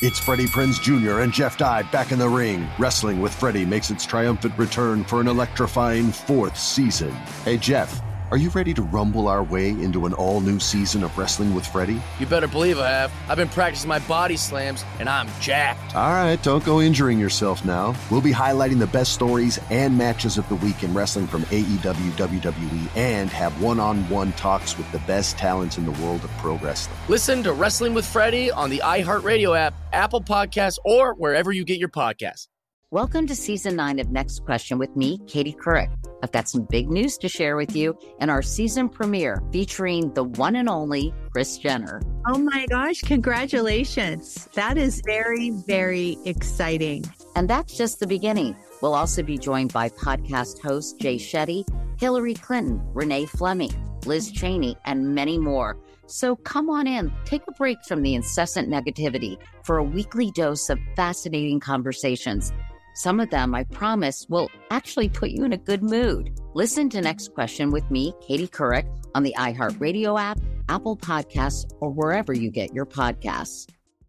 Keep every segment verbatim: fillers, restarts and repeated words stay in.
It's Freddie Prinze Junior and Jeff Dye back in the ring. Wrestling with Freddie makes its triumphant return for an electrifying fourth season. Hey, Jeff, are you ready to rumble our way into an all-new season of Wrestling with Freddie? You better believe I have. I've been practicing my body slams, and I'm jacked. All right, don't go injuring yourself now. We'll be highlighting the best stories and matches of the week in wrestling from A E W, W W E, and have one-on-one talks with the best talents in the world of pro wrestling. Listen to Wrestling with Freddie on the iHeartRadio app, Apple Podcasts, or wherever you get your podcasts. Welcome to Season nine of Next Question with me, Katie Couric. I've got some big news to share with you in our season premiere featuring the one and only Kris Jenner. Oh my gosh, congratulations. That is very, very exciting. And that's just the beginning. We'll also be joined by podcast host Jay Shetty, Hillary Clinton, Renee Fleming, Liz Cheney, and many more. So come on in, take a break from the incessant negativity for a weekly dose of fascinating conversations. Some of them, I promise, will actually put you in a good mood. Listen to Next Question with me, Katie Couric, on the iHeartRadio app, Apple Podcasts, or wherever you get your podcasts.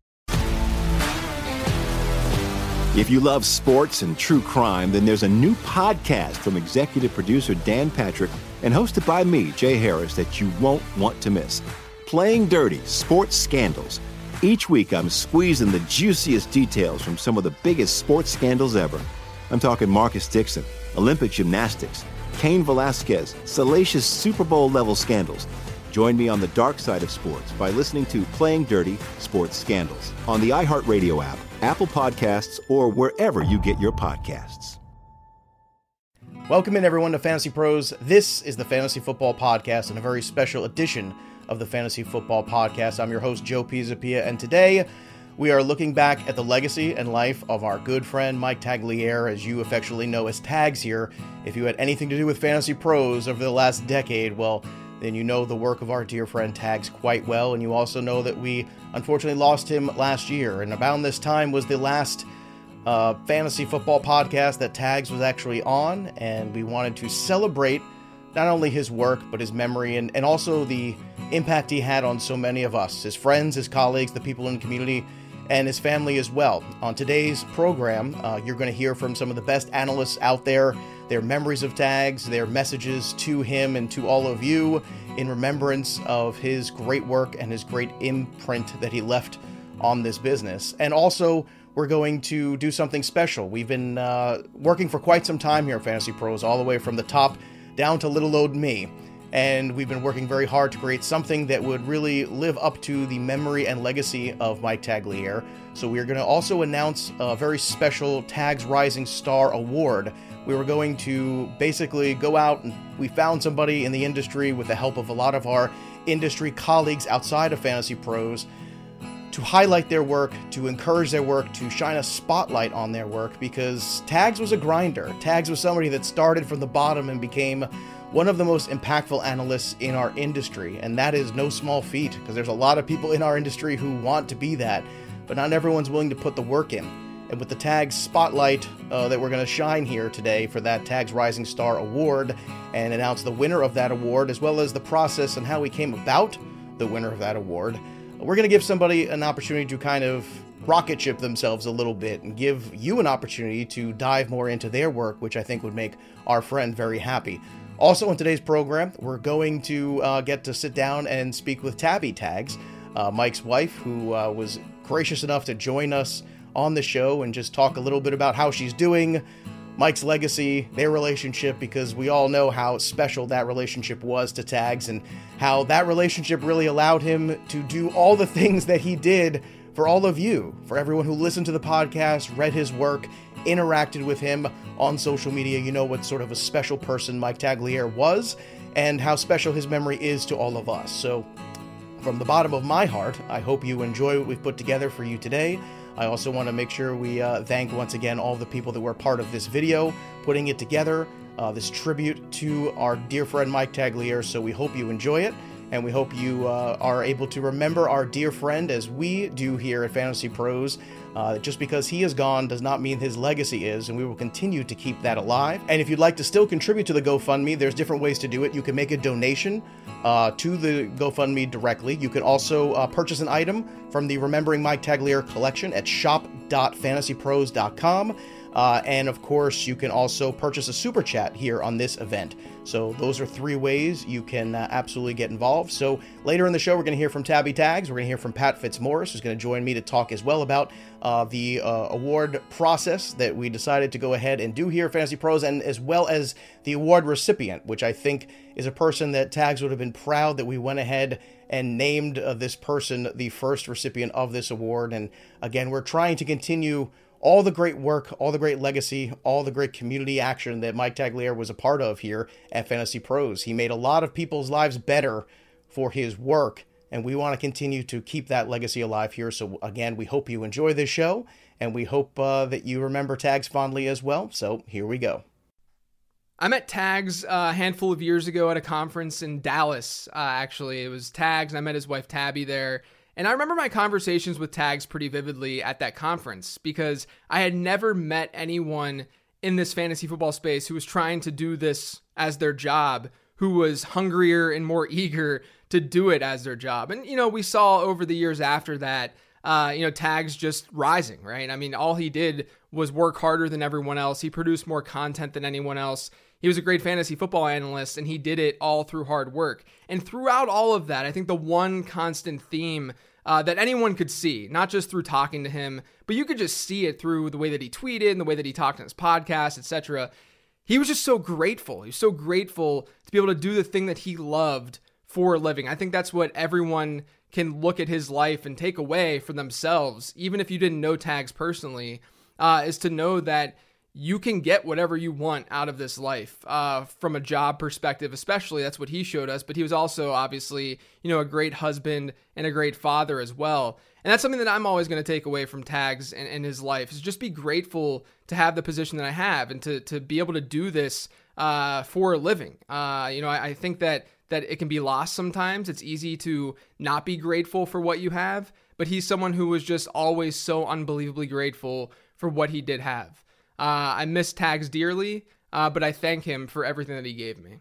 If you love sports and true crime, then there's a new podcast from executive producer Dan Patrick and hosted by me, Jay Harris, that you won't want to miss. Playing Dirty: Sports Scandals. Each week, I'm squeezing the juiciest details from some of the biggest sports scandals ever. I'm talking Marcus Dixon, Olympic gymnastics, Cain Velasquez, salacious Super Bowl-level scandals. Join me on the dark side of sports by listening to Playing Dirty: Sports Scandals on the iHeartRadio app, Apple Podcasts, or wherever you get your podcasts. Welcome in, everyone, to Fantasy Pros. This is the Fantasy Football Podcast and a very special edition of the Fantasy Football Podcast. I'm your host, Joe Pisapia, and today we are looking back at the legacy and life of our good friend Mike Tagliere, as you affectionately know as Tags here. If you had anything to do with Fantasy Pros over the last decade, well, then you know the work of our dear friend Tags quite well, and you also know that we unfortunately lost him last year, and about this time was the last uh, Fantasy Football Podcast that Tags was actually on, and we wanted to celebrate not only his work, but his memory, and, and also the impact he had on so many of us, his friends, his colleagues, the people in the community, and his family as well. On today's program, uh, you're going to hear from some of the best analysts out there, their memories of Tags, their messages to him and to all of you in remembrance of his great work and his great imprint that he left on this business. And also, we're going to do something special. We've been uh, working for quite some time here at Fantasy Pros, all the way from the top down to little old me. And we've been working very hard to create something that would really live up to the memory and legacy of Mike Tagliere. So we are going to also announce a very special Tags Rising Star Award. We were going to basically go out and we found somebody in the industry with the help of a lot of our industry colleagues outside of Fantasy Pros to highlight their work, to encourage their work, to shine a spotlight on their work, because Tags was a grinder. Tags was somebody that started from the bottom and became one of the most impactful analysts in our industry, and that is no small feat, because there's a lot of people in our industry who want to be that, but not everyone's willing to put the work in. And with the Tags spotlight uh, that we're going to shine here today for that Tags Rising Star Award and announce the winner of that award, as well as the process and how we came about the winner of that award, we're going to give somebody an opportunity to kind of rocket ship themselves a little bit and give you an opportunity to dive more into their work, which I think would make our friend very happy. Also in today's program, we're going to uh, get to sit down and speak with Tabby Tags, uh, Mike's wife, who uh, was gracious enough to join us on the show and just talk a little bit about how she's doing, Mike's legacy, their relationship, because we all know how special that relationship was to Tags and how that relationship really allowed him to do all the things that he did for all of you, for everyone who listened to the podcast, read his work, interacted with him on social media. You know what sort of a special person Mike Tagliere was and how special his memory is to all of us. So from the bottom of my heart, I hope you enjoy what we've put together for you today. I also want to make sure we uh, thank once again all the people that were part of this video, putting it together, uh, this tribute to our dear friend Mike Tagliere. So we hope you enjoy it. and we hope you uh, are able to remember our dear friend as we do here at Fantasy Pros. Uh, just because he is gone does not mean his legacy is, and we will continue to keep that alive. And if you'd like to still contribute to the GoFundMe, there's different ways to do it. You can make a donation uh, to the GoFundMe directly. You can also uh, purchase an item from the Remembering Mike Tagliere collection at shop dot fantasy pros dot com. Uh, and of course, you can also purchase a super chat here on this event. So those are three ways you can uh, absolutely get involved. So later in the show, we're going to hear from Tabby Tags. We're going to hear from Pat Fitzmaurice, who's going to join me to talk as well about uh, the uh, award process that we decided to go ahead and do here at Fantasy Pros, and as well as the award recipient, which I think is a person that Tags would have been proud that we went ahead and named uh, this person the first recipient of this award. And again, we're trying to continue all the great work, all the great legacy, all the great community action that Mike Tagliere was a part of here at Fantasy Pros. He made a lot of people's lives better for his work, and we want to continue to keep that legacy alive here. So again, we hope you enjoy this show, and we hope uh, that you remember Tags fondly as well. So here we go. I met Tags uh, a handful of years ago at a conference in Dallas, uh, actually. It was Tags, and I met his wife Tabby there. And I remember my conversations with Tags pretty vividly at that conference because I had never met anyone in this fantasy football space who was trying to do this as their job, who was hungrier and more eager to do it as their job. And, you know, we saw over the years after that, uh, you know, Tags just rising, right? I mean, all he did was work harder than everyone else. He produced more content than anyone else. He was a great fantasy football analyst, and he did it all through hard work. And throughout all of that, I think the one constant theme uh, that anyone could see, not just through talking to him, but you could just see it through the way that he tweeted and the way that he talked on his podcast, et cetera. He was just so grateful. He was so grateful to be able to do the thing that he loved for a living. I think that's what everyone can look at his life and take away for themselves, even if you didn't know Tags personally, uh, is to know that you can get whatever you want out of this life uh, from a job perspective, especially. That's what he showed us. But he was also obviously, you know, a great husband and a great father as well. And that's something that I'm always going to take away from Tags and, and his life is just be grateful to have the position that I have and to to be able to do this uh, for a living. Uh, you know, I, I think that that it can be lost sometimes. It's easy to not be grateful for what you have, but he's someone who was just always so unbelievably grateful for what he did have. Uh, I miss Tags dearly, uh, but I thank him for everything that he gave me.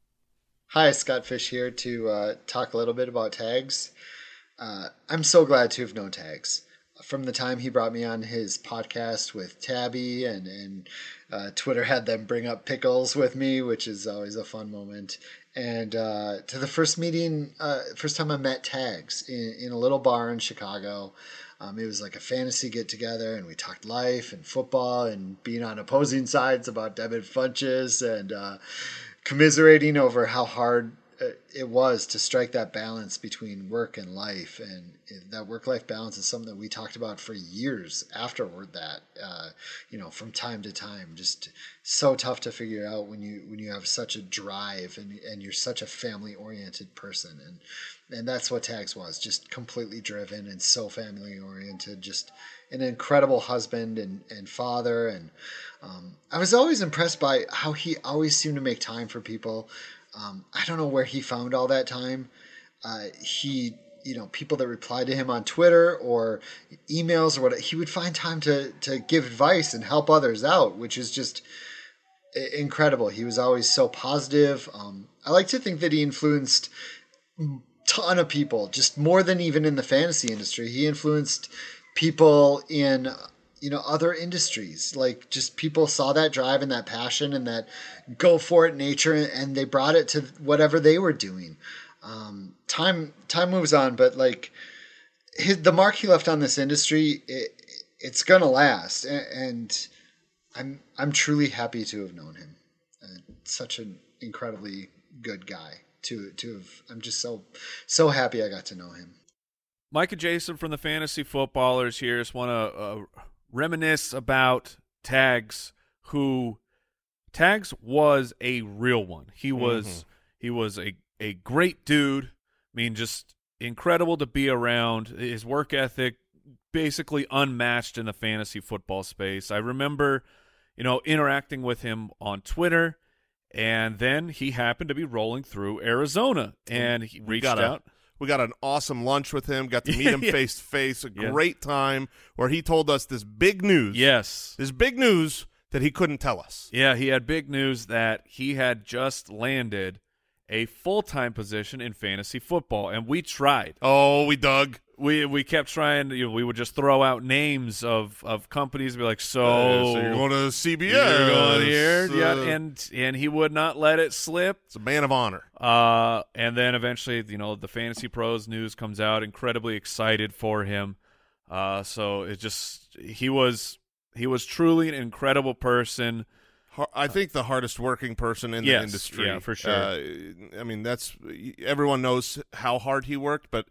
Hi, Scott Fish here to uh, talk a little bit about Tags. Uh, I'm so glad to have known Tags. From the time he brought me on his podcast with Tabby and, and uh, Twitter had them bring up pickles with me, which is always a fun moment. And uh, to the first meeting, uh, first time I met Tags in, in a little bar in Chicago. Um, it was like a fantasy get together, and we talked life and football and being on opposing sides about Devin Funchess and uh, commiserating over how hard it was to strike that balance between work and life. And that work-life balance is something that we talked about for years afterward that, uh, you know, from time to time, just so tough to figure out when you, when you have such a drive and, and you're such a family oriented person. And, and that's what Tags was, just completely driven and so family oriented, just an incredible husband and, and father. And um, I was always impressed by how he always seemed to make time for people. Um, I don't know where he found all that time. Uh, he, you know, people that replied to him on Twitter or emails or whatever, he would find time to, to give advice and help others out, which is just incredible. He was always so positive. Um, I like to think that he influenced a ton of people, just more than even in the fantasy industry. He influenced people in, you know, other industries. Like, just people saw that drive and that passion and that go for it nature, and they brought it to whatever they were doing. Um, time, time moves on, but like his, the mark he left on this industry, it, it's going to last. And, and I'm, I'm truly happy to have known him. Uh, such an incredibly good guy to, to have, I'm just so, so happy I got to know him. Mike and Jason from the Fantasy Footballers here. Just want to, uh, reminisce about Tags, who Tags was a real one. He was mm-hmm. he was a, a great dude. I mean, just incredible to be around. His work ethic basically unmatched in the fantasy football space. I remember, you know, interacting with him on Twitter And then he happened to be rolling through Arizona, and he we reached got out. A, we got an awesome lunch with him, got to meet him yeah. face to face, a yeah. great time where he told us this big news. Yes. This big news that he couldn't tell us. Yeah, he had big news that he had just landed a full-time position in fantasy football, and we tried. Oh, we dug. We we kept trying. You know, we would just throw out names of, of companies and be like, so, uh, so you're going to C B S. You're going here. Uh, yeah, and, and he would not let it slip. It's a man of honor. Uh, and then eventually, you know, the Fantasy Pros news comes out, incredibly excited for him. Uh, so it just, he was, he was truly an incredible person. I think the hardest working person in yes, the industry. Yeah, for sure. Uh, I mean, that's everyone knows how hard he worked, but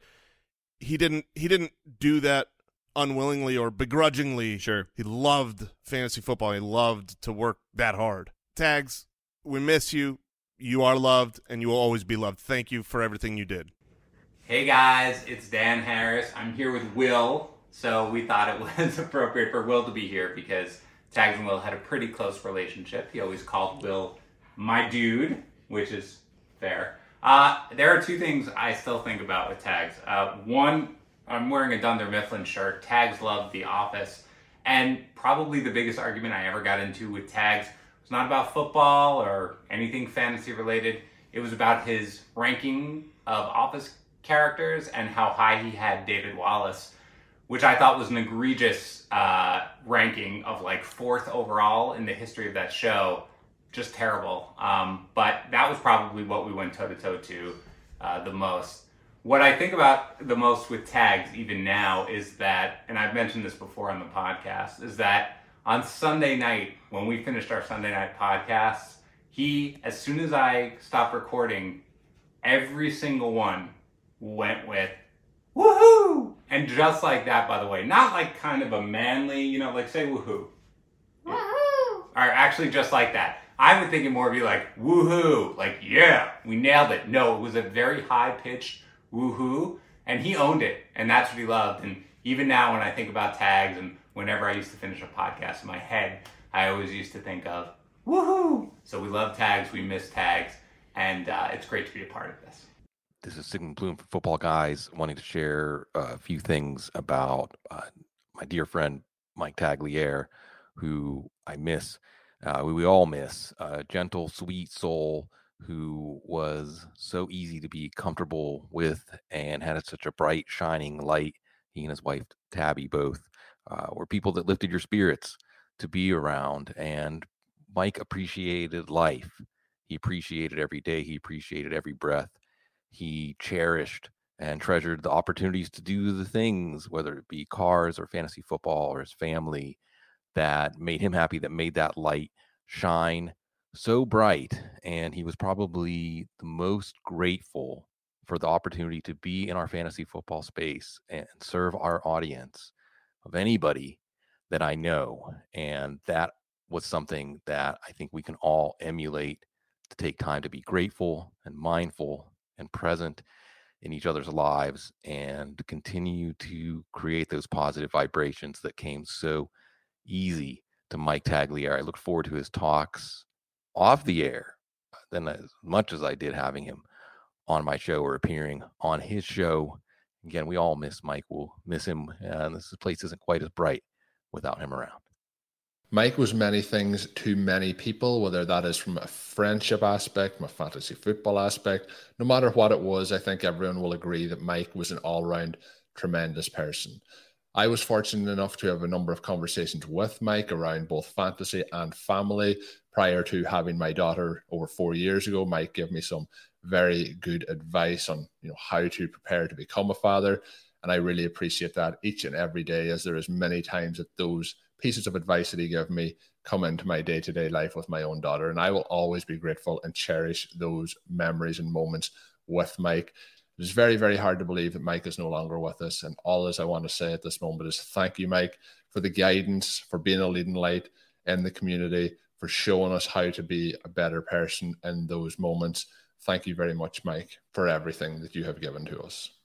he didn't. He didn't do that unwillingly or begrudgingly. Sure, he loved fantasy football. He loved to work that hard. Tags, we miss you. You are loved, and you will always be loved. Thank you for everything you did. Hey guys, it's Dan Harris. I'm here with Will, so we thought it was appropriate for Will to be here because Tags and Will had a pretty close relationship. He always called Will my dude, which is fair. Uh, there are two things I still think about with Tags. Uh, one, I'm wearing a Dunder Mifflin shirt. Tags loved The Office. And probably the biggest argument I ever got into with Tags was not about football or anything fantasy related. It was about his ranking of Office characters and how high he had David Wallace, which I thought was an egregious uh, ranking of like fourth overall in the history of that show. Just terrible. Um, but that was probably what we went toe-to-toe to uh, the most. What I think about the most with Tags even now is that, and I've mentioned this before on the podcast, is that on Sunday night, when we finished our Sunday night podcasts, he, as soon as I stopped recording, every single one went with, woohoo! And just like that, by the way, not like kind of a manly, you know, like say woohoo. Woohoo! Or actually just like that. I would think it more be like, woohoo, like, yeah, we nailed it. No, it was a very high-pitched woohoo, and he owned it, and that's what he loved. And even now when I think about Tags, and whenever I used to finish a podcast in my head, I always used to think of, woohoo! So we love Tags, we miss Tags, and uh, it's great to be a part of this. This is Sigmund Bloom from Football Guys, wanting to share a few things about uh, my dear friend Mike Tagliere, who I miss. Uh, we, we all miss. A gentle, sweet soul who was so easy to be comfortable with and had such a bright, shining light. He and his wife, Tabby, both uh, were people that lifted your spirits to be around. And Mike appreciated life. He appreciated every day. He appreciated every breath. He cherished and treasured the opportunities to do the things, whether it be cars or fantasy football or his family, that made him happy, that made that light shine so bright. And he was probably the most grateful for the opportunity to be in our fantasy football space and serve our audience of anybody that I know. And that was something that I think we can all emulate, to take time to be grateful and mindful and present in each other's lives, and continue to create those positive vibrations that came so easy to Mike Tagliere. I look forward to his talks off the air, then as much as I did having him on my show or appearing on his show. Again, we all miss Mike. We'll miss him, and this place isn't quite as bright without him around. Mike was many things to many people, whether that is from a friendship aspect, from a fantasy football aspect. No matter what it was, I think everyone will agree that Mike was an all-round tremendous person. I was fortunate enough to have a number of conversations with Mike around both fantasy and family. Prior to having my daughter over four years ago, Mike gave me some very good advice on, you know, how to prepare to become a father. And I really appreciate that each and every day, as there is many times that those pieces of advice that he gave me come into my day-to-day life with my own daughter. And I will always be grateful and cherish those memories and moments with Mike. It's very, very hard to believe that Mike is no longer with us. And all as I want to say at this moment is thank you, Mike, for the guidance, for being a leading light in the community, for showing us how to be a better person in those moments. Thank you very much, Mike, for everything that you have given to us.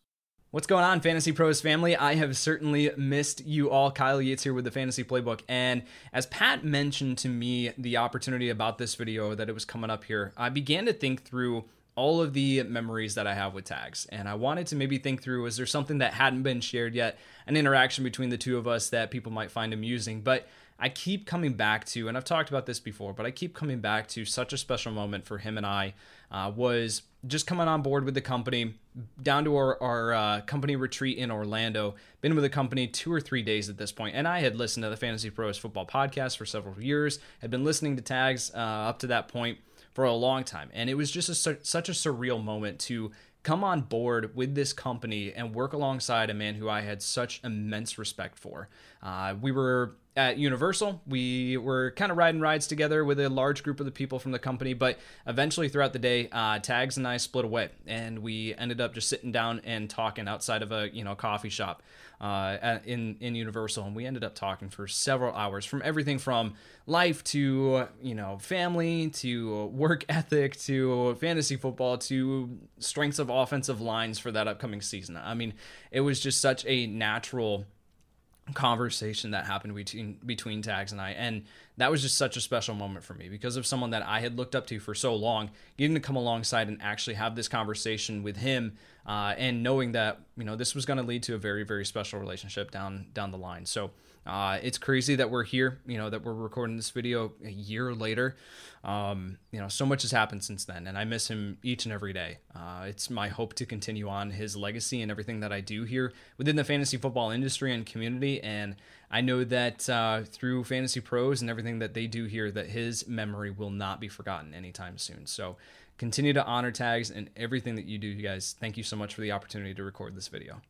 What's going on, Fantasy Pros family? I have certainly missed you all. Kyle Yates here with the Fantasy Playbook. And as Pat mentioned to me the opportunity about this video, that it was coming up here, I began to think through all of the memories that I have with Tags. And I wanted to maybe think through, is there something that hadn't been shared yet, an interaction between the two of us that people might find amusing? But I keep coming back to, and I've talked about this before, but I keep coming back to such a special moment for him and I uh, was just coming on board with the company, down to our, our uh, company retreat in Orlando. Been with the company two or three days at this point, and I had listened to the Fantasy Pros Football Podcast for several years, had been listening to Tags uh, up to that point for a long time, and it was just a, such a surreal moment to come on board with this company and work alongside a man who I had such immense respect for. Uh, we were at Universal. We were kind of riding rides together with a large group of the people from the company, but eventually throughout the day, uh, Tags and I split away, and we ended up just sitting down and talking outside of a you know coffee shop uh, in in Universal, and we ended up talking for several hours, from everything from life to you know family to work ethic to fantasy football to strengths of offensive lines for that upcoming season. I mean, it was just such a natural conversation that happened between between Tags and I, and that was just such a special moment for me because of someone that I had looked up to for so long. Getting to come alongside and actually have this conversation with him, uh, and knowing that you know this was going to lead to a very very special relationship down down the line. So uh, it's crazy that we're here, you know, that we're recording this video a year later. Um, you know, so much has happened since then, and I miss him each and every day. Uh, it's my hope to continue on his legacy and everything that I do here within the fantasy football industry and community. And I know that uh, through Fantasy Pros and everything that they do here, that his memory will not be forgotten anytime soon. So continue to honor Tags and everything that you do, you guys. Thank you so much for the opportunity to record this video.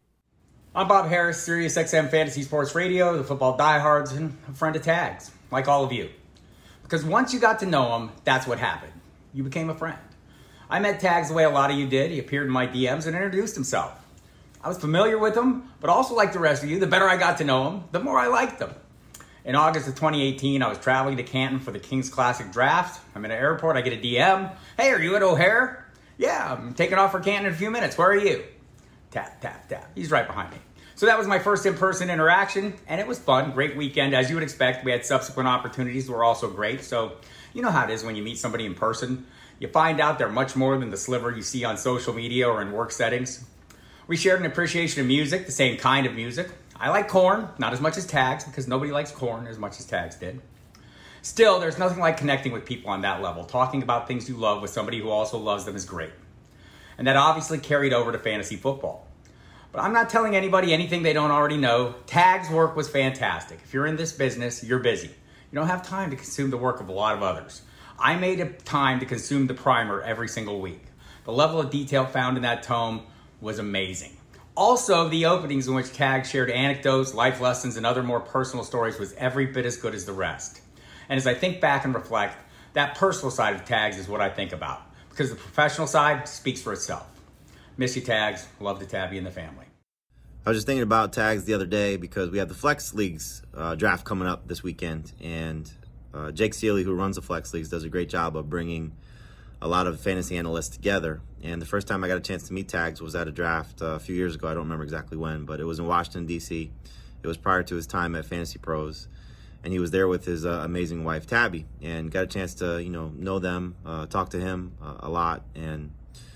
I'm Bob Harris, Sirius X M Fantasy Sports Radio, the football diehards, and a friend of Tags, like all of you. Because once you got to know him, that's what happened. You became a friend. I met Tags the way a lot of you did. He appeared in my D Ms and introduced himself. I was familiar with him, but also like the rest of you, the better I got to know him, the more I liked him. In August of twenty eighteen, I was traveling to Canton for the Kings Classic Draft. I'm in an airport, I get a D M. Hey, are you at O'Hare? Yeah, I'm taking off for Canton in a few minutes. Where are you? Tap, tap, tap. He's right behind me. So that was my first in-person interaction, and it was fun. Great weekend, as you would expect. We had subsequent opportunities that were also great. So you know how it is when you meet somebody in person. You find out they're much more than the sliver you see on social media or in work settings. We shared an appreciation of music, the same kind of music. I like Korn, not as much as Tags, because nobody likes Korn as much as Tags did. Still, there's nothing like connecting with people on that level. Talking about things you love with somebody who also loves them is great. And that obviously carried over to fantasy football. But I'm not telling anybody anything they don't already know. Tags' work was fantastic. If you're in this business, you're busy. You don't have time to consume the work of a lot of others. I made a time to consume the primer every single week. The level of detail found in that tome was amazing. Also, the openings in which Tags shared anecdotes, life lessons, and other more personal stories was every bit as good as the rest. And as I think back and reflect, that personal side of Tags is what I think about, because the professional side speaks for itself. Miss you, Tags. Love the Tabby and the family. I was just thinking about Tags the other day because we have the Flex Leagues uh, draft coming up this weekend, and uh, Jake Seeley, who runs the Flex Leagues, does a great job of bringing a lot of fantasy analysts together. And the first time I got a chance to meet Tags was at a draft uh, a few years ago. I don't remember exactly when, but it was in Washington, D C It was prior to his time at Fantasy Pros, and he was there with his uh, amazing wife, Tabby, and got a chance to you know know them, uh, talk to him uh, a lot, and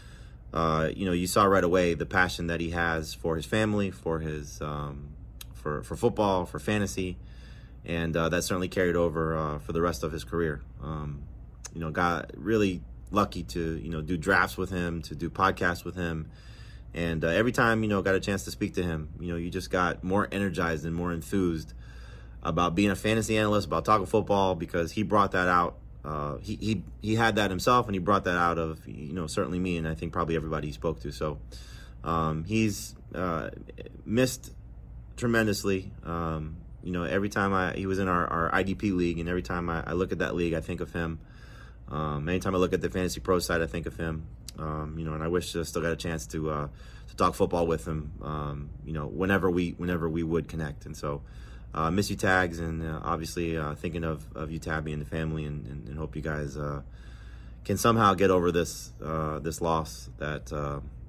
Uh, you know, you saw right away the passion that he has for his family, for his, um, for for football, for fantasy, and uh, that certainly carried over uh, for the rest of his career. Um, you know, got really lucky to you know do drafts with him, to do podcasts with him, and uh, every time you know got a chance to speak to him, you know, you just got more energized and more enthused about being a fantasy analyst, about talking football, because he brought that out. Uh, he, he he had that himself, and he brought that out of, you know, certainly me, and I think probably everybody he spoke to. So um, he's uh, missed tremendously. Um, you know, every time I he was in our, our I D P league, and every time I, I look at that league, I think of him. Um, anytime I look at the Fantasy Pro side, I think of him. Um, you know, and I wish I still got a chance to uh, to talk football with him. Um, you know, whenever we whenever we would connect, and so. Uh, miss you, Tags, and uh, obviously uh, thinking of, of you, Tabby, and the family, and, and, and hope you guys uh, can somehow get over this uh, this loss that uh,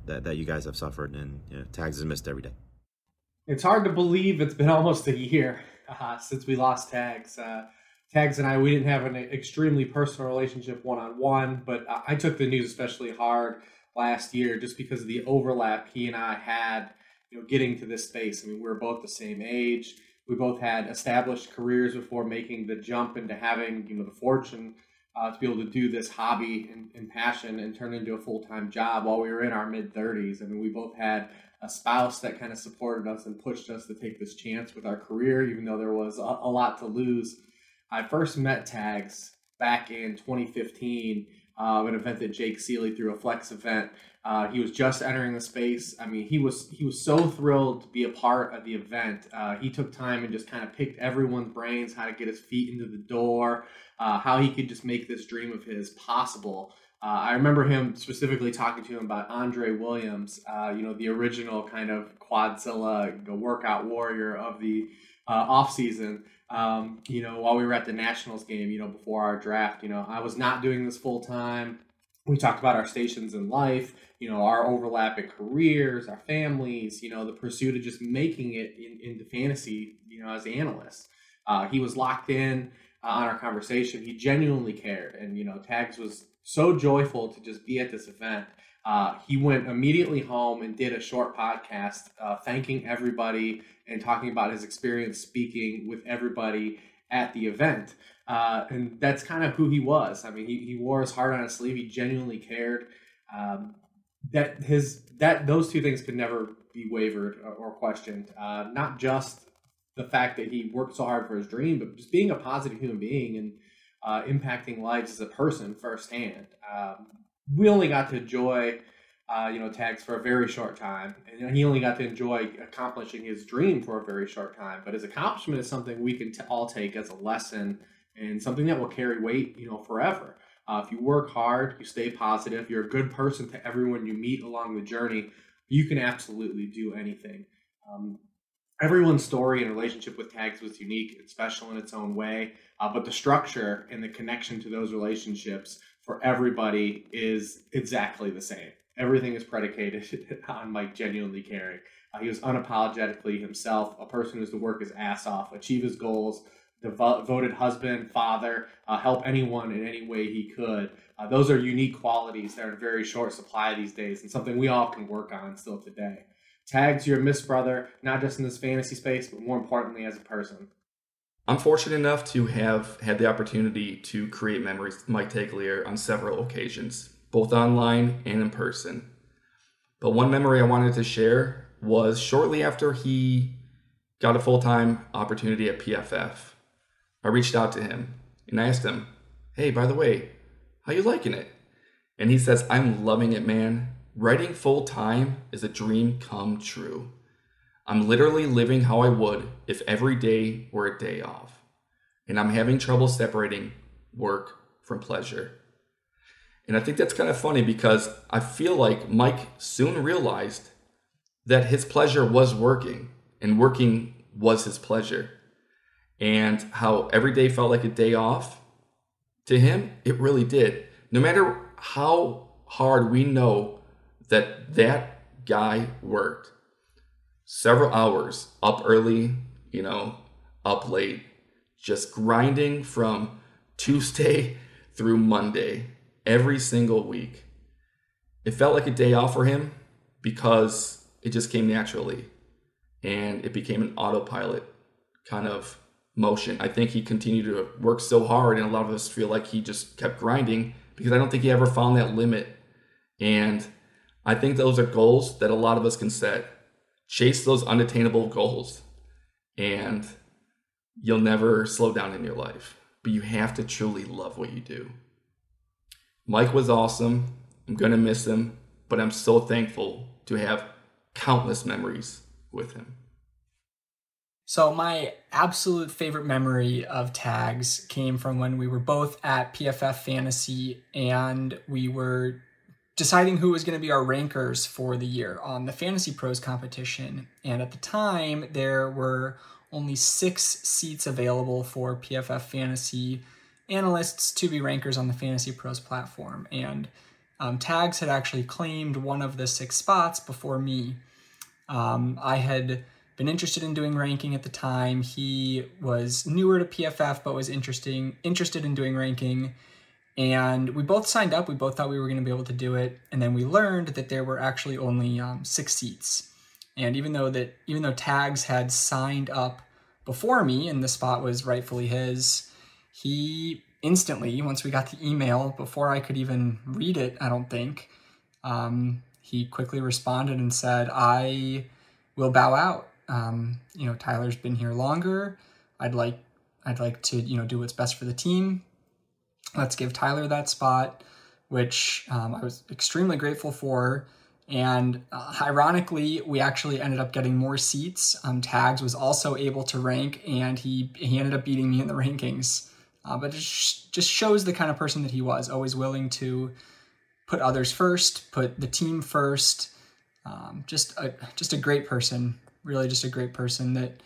that, that you guys have suffered, and you know, Tags is missed every day. It's hard to believe it's been almost a year uh, since we lost Tags. Uh, Tags and I, we didn't have an extremely personal relationship one-on-one, but I took the news especially hard last year just because of the overlap he and I had, you know, getting to this space. I mean, we were both the same age. We both had established careers before making the jump into having, you know, the fortune uh, to be able to do this hobby and, and passion and turn it into a full-time job while we were in our mid-thirties. I mean, we both had a spouse that kind of supported us and pushed us to take this chance with our career, even though there was a, a lot to lose. I first met Tags back in twenty fifteen, uh, an event that Jake Seeley threw, a flex event. Uh, he was just entering the space. I mean, he was he was so thrilled to be a part of the event. Uh, he took time and just kind of picked everyone's brains, how to get his feet into the door, uh, how he could just make this dream of his possible. Uh, I remember him specifically talking to him about Andre Williams, uh, you know, the original kind of Quadzilla workout warrior of the uh, offseason. Um, you know, while we were at the Nationals game, you know, before our draft, you know, I was not doing this full time. We talked about our stations in life, you know, our overlapping careers, our families, you know, the pursuit of just making it in, into fantasy, you know, as analysts. Uh, he was locked in uh, on our conversation. He genuinely cared. And, you know, Tags was so joyful to just be at this event. Uh, he went immediately home and did a short podcast uh, thanking everybody and talking about his experience speaking with everybody at the event. Uh, and that's kind of who he was. I mean, he, he wore his heart on his sleeve. He genuinely cared. Um, that his that those two things could never be wavered or, or questioned. Uh, not just the fact that he worked so hard for his dream, but just being a positive human being and uh, impacting lives as a person firsthand. Um, we only got to enjoy, uh, you know, Tags for a very short time, and you know, he only got to enjoy accomplishing his dream for a very short time. But his accomplishment is something we can t- all take as a lesson and something that will carry weight, you know, forever. Uh, if you work hard, you stay positive, you're a good person to everyone you meet along the journey, you can absolutely do anything. Um, everyone's story and relationship with Tags was unique and special in its own way, uh, but the structure and the connection to those relationships for everybody is exactly the same. Everything is predicated on Mike genuinely caring. Uh, he was unapologetically himself, a person who's to work his ass off, achieve his goals, devoted husband, father, uh, help anyone in any way he could. Uh, those are unique qualities that are in very short supply these days and something we all can work on still today. Tags, you're a missed brother, not just in this fantasy space, but more importantly as a person. I'm fortunate enough to have had the opportunity to create memories with Mike Tagliere on several occasions, both online and in person. But one memory I wanted to share was shortly after he got a full-time opportunity at P F F. I reached out to him and I asked him, hey, by the way, how you liking it? And he says, I'm loving it, man. Writing full-time is a dream come true. I'm literally living how I would if every day were a day off. And I'm having trouble separating work from pleasure. And I think that's kind of funny because I feel like Mike soon realized that his pleasure was working and working was his pleasure. And how every day felt like a day off, to him, it really did. No matter how hard we know that that guy worked, several hours, up early, you know, up late, just grinding from Tuesday through Monday, every single week. It felt like a day off for him because it just came naturally. And it became an autopilot kind of motion. I think he continued to work so hard, and a lot of us feel like he just kept grinding because I don't think he ever found that limit. And I think those are goals that a lot of us can set. Chase those unattainable goals, and you'll never slow down in your life. But you have to truly love what you do. Mike was awesome. I'm going to miss him, but I'm so thankful to have countless memories with him. So my absolute favorite memory of Tags came from when we were both at P F F Fantasy and we were deciding who was going to be our rankers for the year on the Fantasy Pros competition. And at the time, there were only six seats available for P F F Fantasy analysts to be rankers on the Fantasy Pros platform. And Um, Tags had actually claimed one of the six spots before me. Um, I had been interested in doing ranking at the time. He was newer to P F F, but was interesting, interested in doing ranking. And we both signed up. We both thought we were going to be able to do it. And then we learned that there were actually only um, six seats. And even though that, even though Tags had signed up before me and the spot was rightfully his, he instantly, once we got the email, before I could even read it, I don't think, um, he quickly responded and said, I will bow out. Um, you know, Tyler's been here longer. I'd like, I'd like to, you know, do what's best for the team. Let's give Tyler that spot, which um, I was extremely grateful for. And uh, ironically, we actually ended up getting more seats. Um, Tags was also able to rank, and he he ended up beating me in the rankings. Uh, but it sh- just shows the kind of person that he was, always willing to put others first, put the team first. Um, just a just a great person. Really just a great person that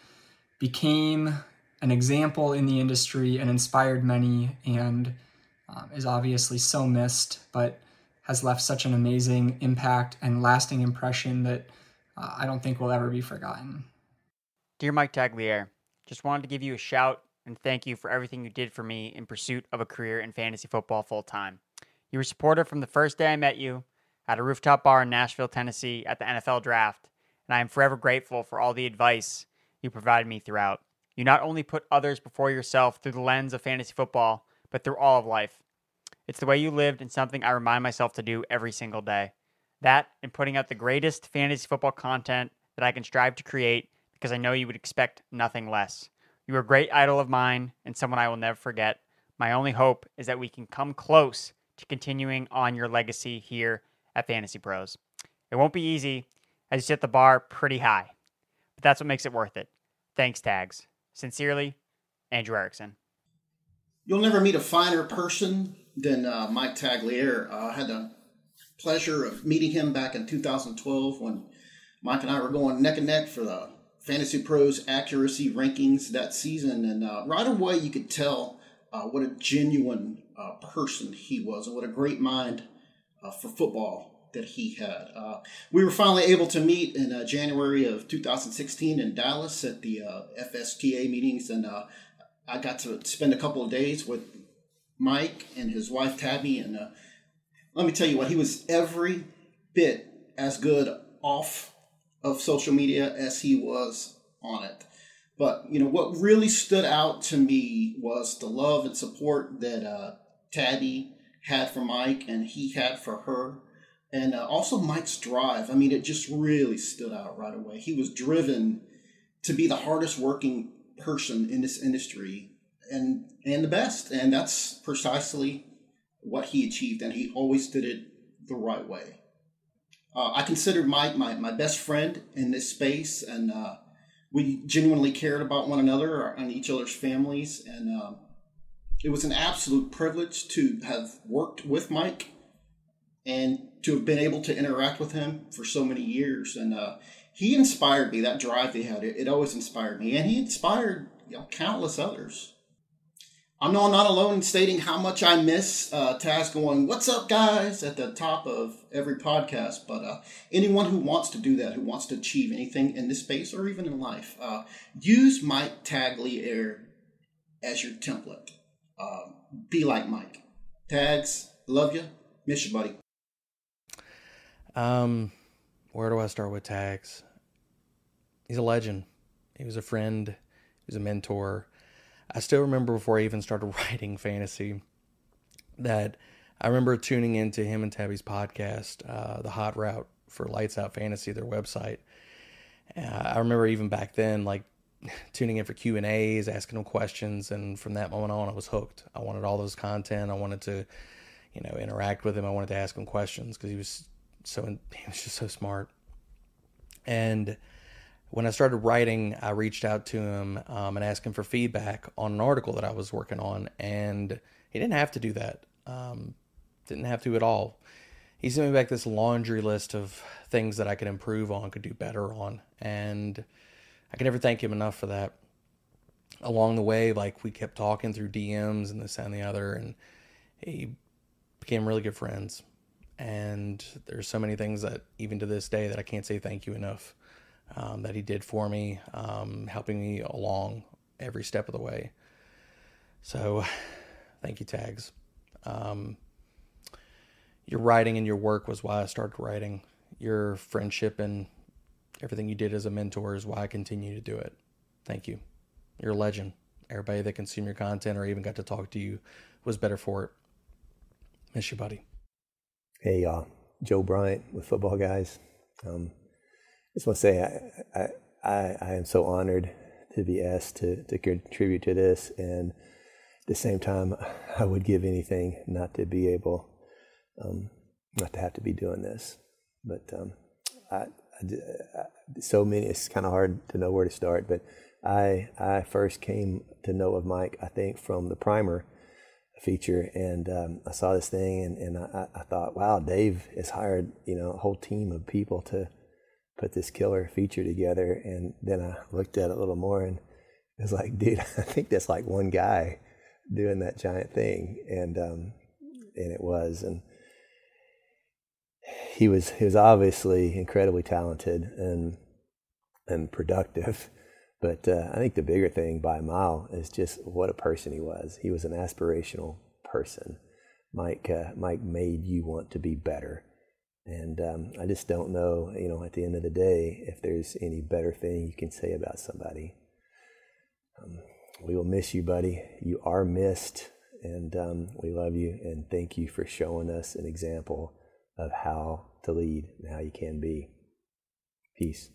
became an example in the industry and inspired many, and um, is obviously so missed, but has left such an amazing impact and lasting impression that uh, I don't think will ever be forgotten. Dear Mike Tagliere, just wanted to give you a shout and thank you for everything you did for me in pursuit of a career in fantasy football full time. You were supportive from the first day I met you at a rooftop bar in Nashville, Tennessee at the N F L Draft, and I am forever grateful for all the advice you provided me throughout. You not only put others before yourself through the lens of fantasy football, but through all of life. It's the way you lived and something I remind myself to do every single day. That and putting out the greatest fantasy football content that I can strive to create, because I know you would expect nothing less. You are a great idol of mine and someone I will never forget. My only hope is that we can come close to continuing on your legacy here at Fantasy Pros. It won't be easy, as you set the bar pretty high, but that's what makes it worth it. Thanks, Tags. Sincerely, Andrew Erickson. You'll never meet a finer person than uh, Mike Tagliere. Uh, I had the pleasure of meeting him back in two thousand twelve when Mike and I were going neck and neck for the Fantasy Pros accuracy rankings that season. And uh, right away you could tell uh, what a genuine uh, person he was and what a great mind uh, for football that he had. Uh, we were finally able to meet in uh, January of two thousand sixteen in Dallas at the uh, F S T A meetings, and uh, I got to spend a couple of days with Mike and his wife Tabby, and uh, let me tell you what, he was every bit as good off of social media as he was on it. But, you know, what really stood out to me was the love and support that uh, Tabby had for Mike and he had for her. And uh, also Mike's drive. I mean, it just really stood out right away. He was driven to be the hardest working person in this industry and and the best. And that's precisely what he achieved. And he always did it the right way. Uh, I considered Mike my, my best friend in this space. And uh, we genuinely cared about one another and each other's families. And uh, it was an absolute privilege to have worked with Mike and to have been able to interact with him for so many years. And uh, he inspired me. That drive he had, it, it always inspired me. And he inspired, you know, countless others. I know I'm not alone in stating how much I miss uh, Taz going, "What's up, guys?" at the top of every podcast. But uh, anyone who wants to do that, who wants to achieve anything in this space or even in life, uh, use Mike Tagliere as your template. Uh, be like Mike. Tags, love you. Miss you, buddy. Um, where do I start with Tags? He's a legend. He was a friend. He was a mentor. I still remember before I even started writing fantasy that I remember tuning into him and Tabby's podcast, uh, The Hot Route for Lights Out Fantasy, their website. Uh, I remember even back then, like, tuning in for Q and A's, asking them questions, and from that moment on, I was hooked. I wanted all those content. I wanted to, you know, interact with him. I wanted to ask him questions because he was so he was just so smart. And when I started writing, I reached out to him um, and asked him for feedback on an article that I was working on, and he didn't have to do that. Um, didn't have to at all. He sent me back this laundry list of things that I could improve on, could do better on, and I can never thank him enough for that. Along the way, like, we kept talking through D Ms and this and the other, and he became really good friends. And there's so many things that even to this day that I can't say thank you enough, um, that he did for me, um, helping me along every step of the way. So thank you, Tags. Um, your writing and your work was why I started writing. Your friendship and everything you did as a mentor is why I continue to do it. Thank you. You're a legend. Everybody that consumed your content or even got to talk to you was better for it. Miss you, buddy. Hey, y'all. Joe Bryant with Football Guys. Um, just want to say I, I, I, I am so honored to be asked to, to contribute to this. And at the same time, I would give anything not to be able, um, not to have to be doing this. But um, I, I, I, so many, it's kind of hard to know where to start. But I, I first came to know of Mike, I think, from the Primer feature, and um, I saw this thing, and, and I, I thought, wow, Dave has hired, you know, a whole team of people to put this killer feature together. And then I looked at it a little more, and it was like, dude, I think that's like one guy doing that giant thing, and um, and it was, and he was he was obviously incredibly talented and and productive. But uh, I think the bigger thing by a mile is just what a person he was. He was an aspirational person. Mike uh, Mike made you want to be better. And um, I just don't know, you know, at the end of the day, if there's any better thing you can say about somebody. Um, we will miss you, buddy. You are missed, and um, we love you. And thank you for showing us an example of how to lead and how you can be. Peace.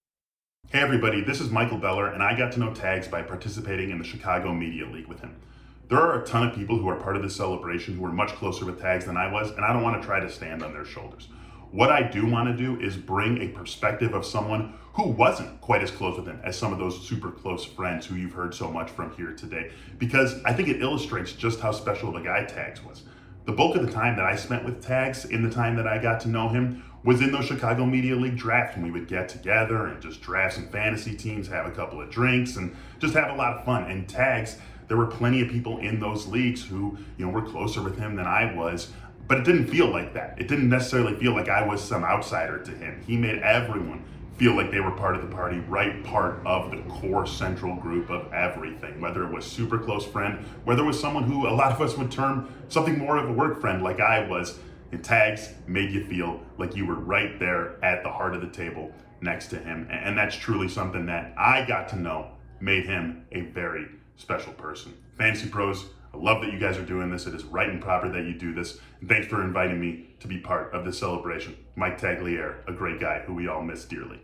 Hey everybody, this is Michael Beller, and I got to know Tags by participating in the Chicago Media League with him. There are a ton of people who are part of this celebration who are much closer with Tags than I was, and I don't want to try to stand on their shoulders. What I do want to do is bring a perspective of someone who wasn't quite as close with him as some of those super close friends who you've heard so much from here today, because I think it illustrates just how special of a guy Tags was. The bulk of the time that I spent with Tags in the time that I got to know him was in those Chicago Media League drafts, when we would get together and just draft some fantasy teams, have a couple of drinks, and just have a lot of fun. And Tags, there were plenty of people in those leagues who, you know, were closer with him than I was, but it didn't feel like that. It didn't necessarily feel like I was some outsider to him. He made everyone feel like they were part of the party, right part of the core central group of everything, whether it was super close friend, whether it was someone who a lot of us would term something more of a work friend like I was. And Tags made you feel like you were right there at the heart of the table next to him. And that's truly something that I got to know made him a very special person. Fantasy Pros, I love that you guys are doing this. It is right and proper that you do this. And thanks for inviting me to be part of this celebration. Mike Tagliere, a great guy who we all miss dearly.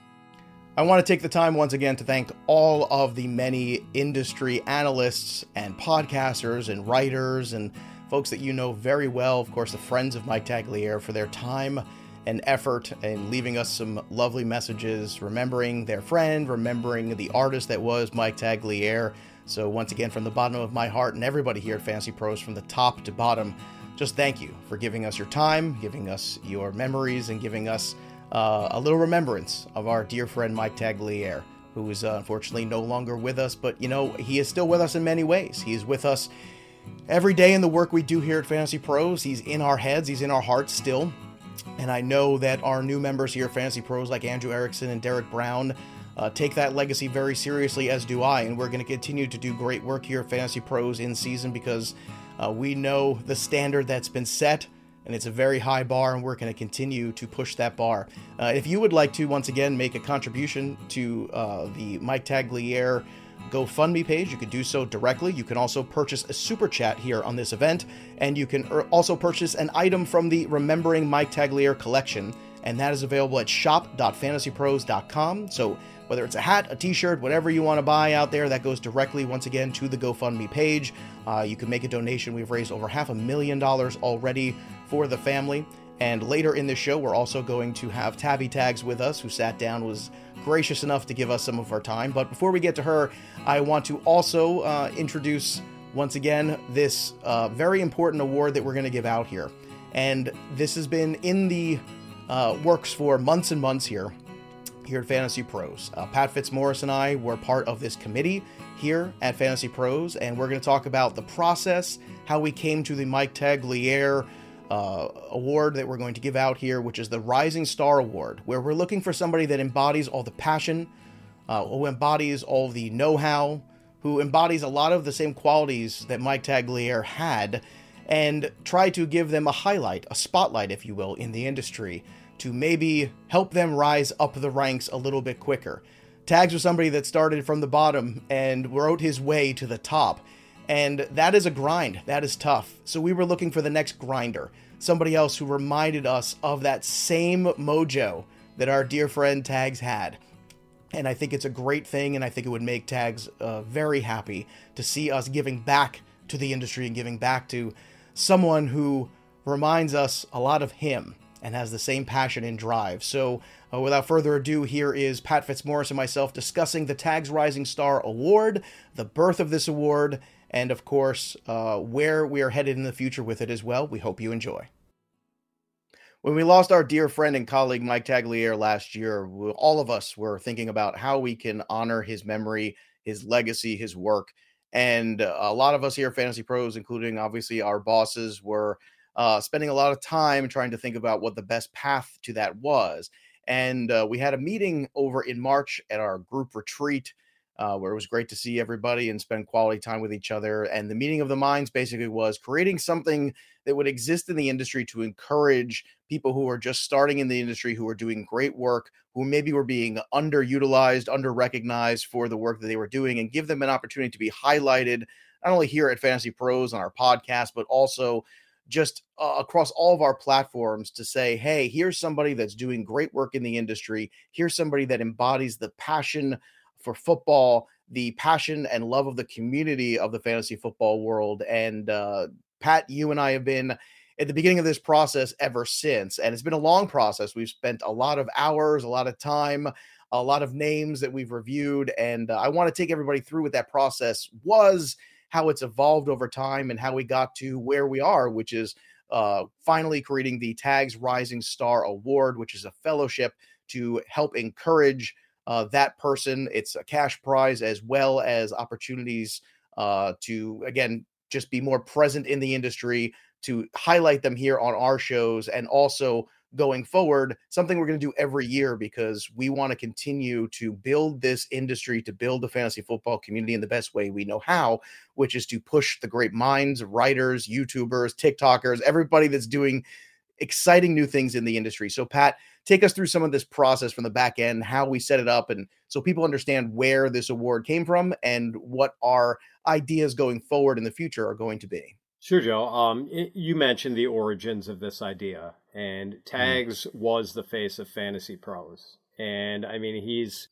I want to take the time once again to thank all of the many industry analysts and podcasters and writers and folks that you know very well, of course, the friends of Mike Tagliere, for their time and effort in leaving us some lovely messages, remembering their friend, remembering the artist that was Mike Tagliere. So once again, from the bottom of my heart and everybody here at Fantasy Pros, from the top to bottom, just thank you for giving us your time, giving us your memories, and giving us uh, a little remembrance of our dear friend Mike Tagliere, who is uh, unfortunately no longer with us, but you know, he is still with us in many ways. He is with us every day in the work we do here at Fantasy Pros. He's in our heads, he's in our hearts still. And I know that our new members here at Fantasy Pros, like Andrew Erickson and Derek Brown, uh, take that legacy very seriously, as do I. And we're going to continue to do great work here at Fantasy Pros in season, because uh, we know the standard that's been set, and it's a very high bar, and we're going to continue to push that bar. Uh, if you would like to, once again, make a contribution to uh, the Mike Tagliere GoFundMe page, you could do so directly. You can also purchase a super chat here on this event, and you can also purchase an item from the Remembering Mike Tagliere collection, and that is available at shop dot fantasy pros dot com. So whether it's a hat, a t-shirt, whatever you want to buy out there, that goes directly, once again, to the GoFundMe page. Uh, you can make a donation. We've raised over half a million dollars already for the family. And later in the show, we're also going to have Tabby Tags with us, who sat down, was gracious enough to give us some of her time. But before we get to her, I want to also uh, introduce, once again, this uh, very important award that we're going to give out here. And this has been in the uh, works for months and months here, here at Fantasy Pros. Uh, Pat Fitzmaurice and I were part of this committee here at Fantasy Pros, and we're going to talk about the process, how we came to the Mike Tagliere uh, award that we're going to give out here, which is the Rising Star Award, where we're looking for somebody that embodies all the passion, uh, who embodies all the know-how, who embodies a lot of the same qualities that Mike Tagliere had, and try to give them a highlight, a spotlight, if you will, in the industry, to maybe help them rise up the ranks a little bit quicker. Tags was somebody that started from the bottom and wrote his way to the top. And that is a grind. That is tough. So we were looking for the next grinder. Somebody else who reminded us of that same mojo that our dear friend Tags had. And I think it's a great thing, and I think it would make Tags uh, very happy to see us giving back to the industry and giving back to someone who reminds us a lot of him and has the same passion and drive. So uh, without further ado, here is Pat Fitzmaurice and myself discussing the Tags Rising Star Award, the birth of this award, and of course, uh, where we are headed in the future with it as well. We hope you enjoy. When we lost our dear friend and colleague Mike Tagliere last year, we, all of us were thinking about how we can honor his memory, his legacy, his work. And uh, a lot of us here at Fantasy Pros, including obviously our bosses, were uh, spending a lot of time trying to think about what the best path to that was. And uh, we had a meeting over in March at our group retreat, Uh, where it was great to see everybody and spend quality time with each other. And the meeting of the minds basically was creating something that would exist in the industry to encourage people who are just starting in the industry, who are doing great work, who maybe were being underutilized, under-recognized for the work that they were doing, and give them an opportunity to be highlighted, not only here at Fantasy Pros on our podcast, but also just uh, across all of our platforms to say, hey, here's somebody that's doing great work in the industry. Here's somebody that embodies the passion for football, the passion and love of the community of the fantasy football world. And uh, Pat, you and I have been at the beginning of this process ever since. And it's been a long process. We've spent a lot of hours, a lot of time, a lot of names that we've reviewed. And uh, I want to take everybody through what that process was, how it's evolved over time, and how we got to where we are, which is uh, finally creating the Tags Rising Star Award, which is a fellowship to help encourage Uh, that person. It's a cash prize as well as opportunities uh, to, again, just be more present in the industry, to highlight them here on our shows, and also going forward, something we're going to do every year because we want to continue to build this industry, to build the fantasy football community in the best way we know how, which is to push the great minds, writers, YouTubers, TikTokers, everybody that's doing exciting new things in the industry. So Pat, take us through some of this process from the back end, how we set it up, and so people understand where this award came from and what our ideas going forward in the future are going to be. Sure, Joe. Um, it, you mentioned the origins of this idea, and Tags mm. was the face of Fantasy Pros. And I mean, he's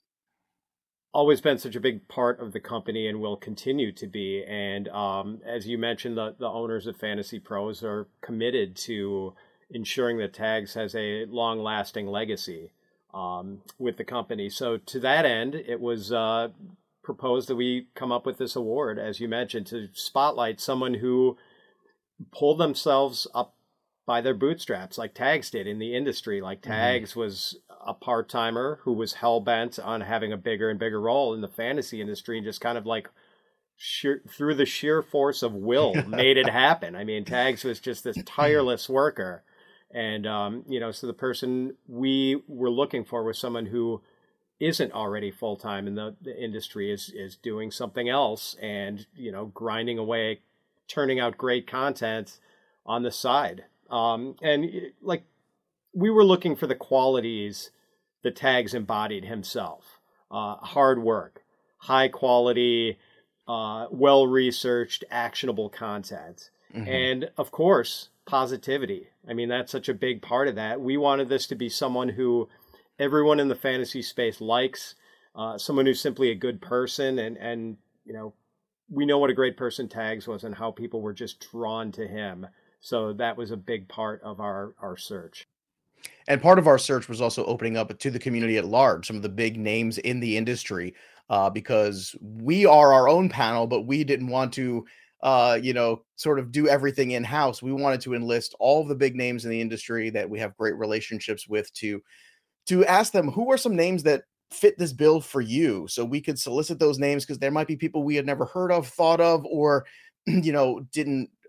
always been such a big part of the company and will continue to be. And um, as you mentioned, the, the owners of Fantasy Pros are committed to ensuring that Tags has a long-lasting legacy um, with the company. So to that end, it was uh, proposed that we come up with this award, as you mentioned, to spotlight someone who pulled themselves up by their bootstraps, like Tags did in the industry. Like Tags mm-hmm. was a part-timer who was hell-bent on having a bigger and bigger role in the fantasy industry, and just kind of like sheer, through the sheer force of will made it happen. I mean, Tags was just this tireless worker. And, um, you know, so the person we were looking for was someone who isn't already full-time in the, the industry, is, is doing something else and, you know, grinding away, turning out great content on the side. Um, and like, we were looking for the qualities that Tags embodied himself. Uh, hard work, high quality, uh, well-researched, actionable content. Mm-hmm. And of course, positivity. I mean, that's such a big part of that. We wanted this to be someone who everyone in the fantasy space likes, uh, someone who's simply a good person. And, and, you know, we know what a great person Tags was and how people were just drawn to him. So that was a big part of our, our search. And part of our search was also opening up to the community at large, some of the big names in the industry, uh, because we are our own panel, but we didn't want to uh, you know, sort of do everything in-house. We wanted to enlist all of the big names in the industry that we have great relationships with to, to ask them, who are some names that fit this bill for you? So we could solicit those names, because there might be people we had never heard of, thought of, or, you know, didn't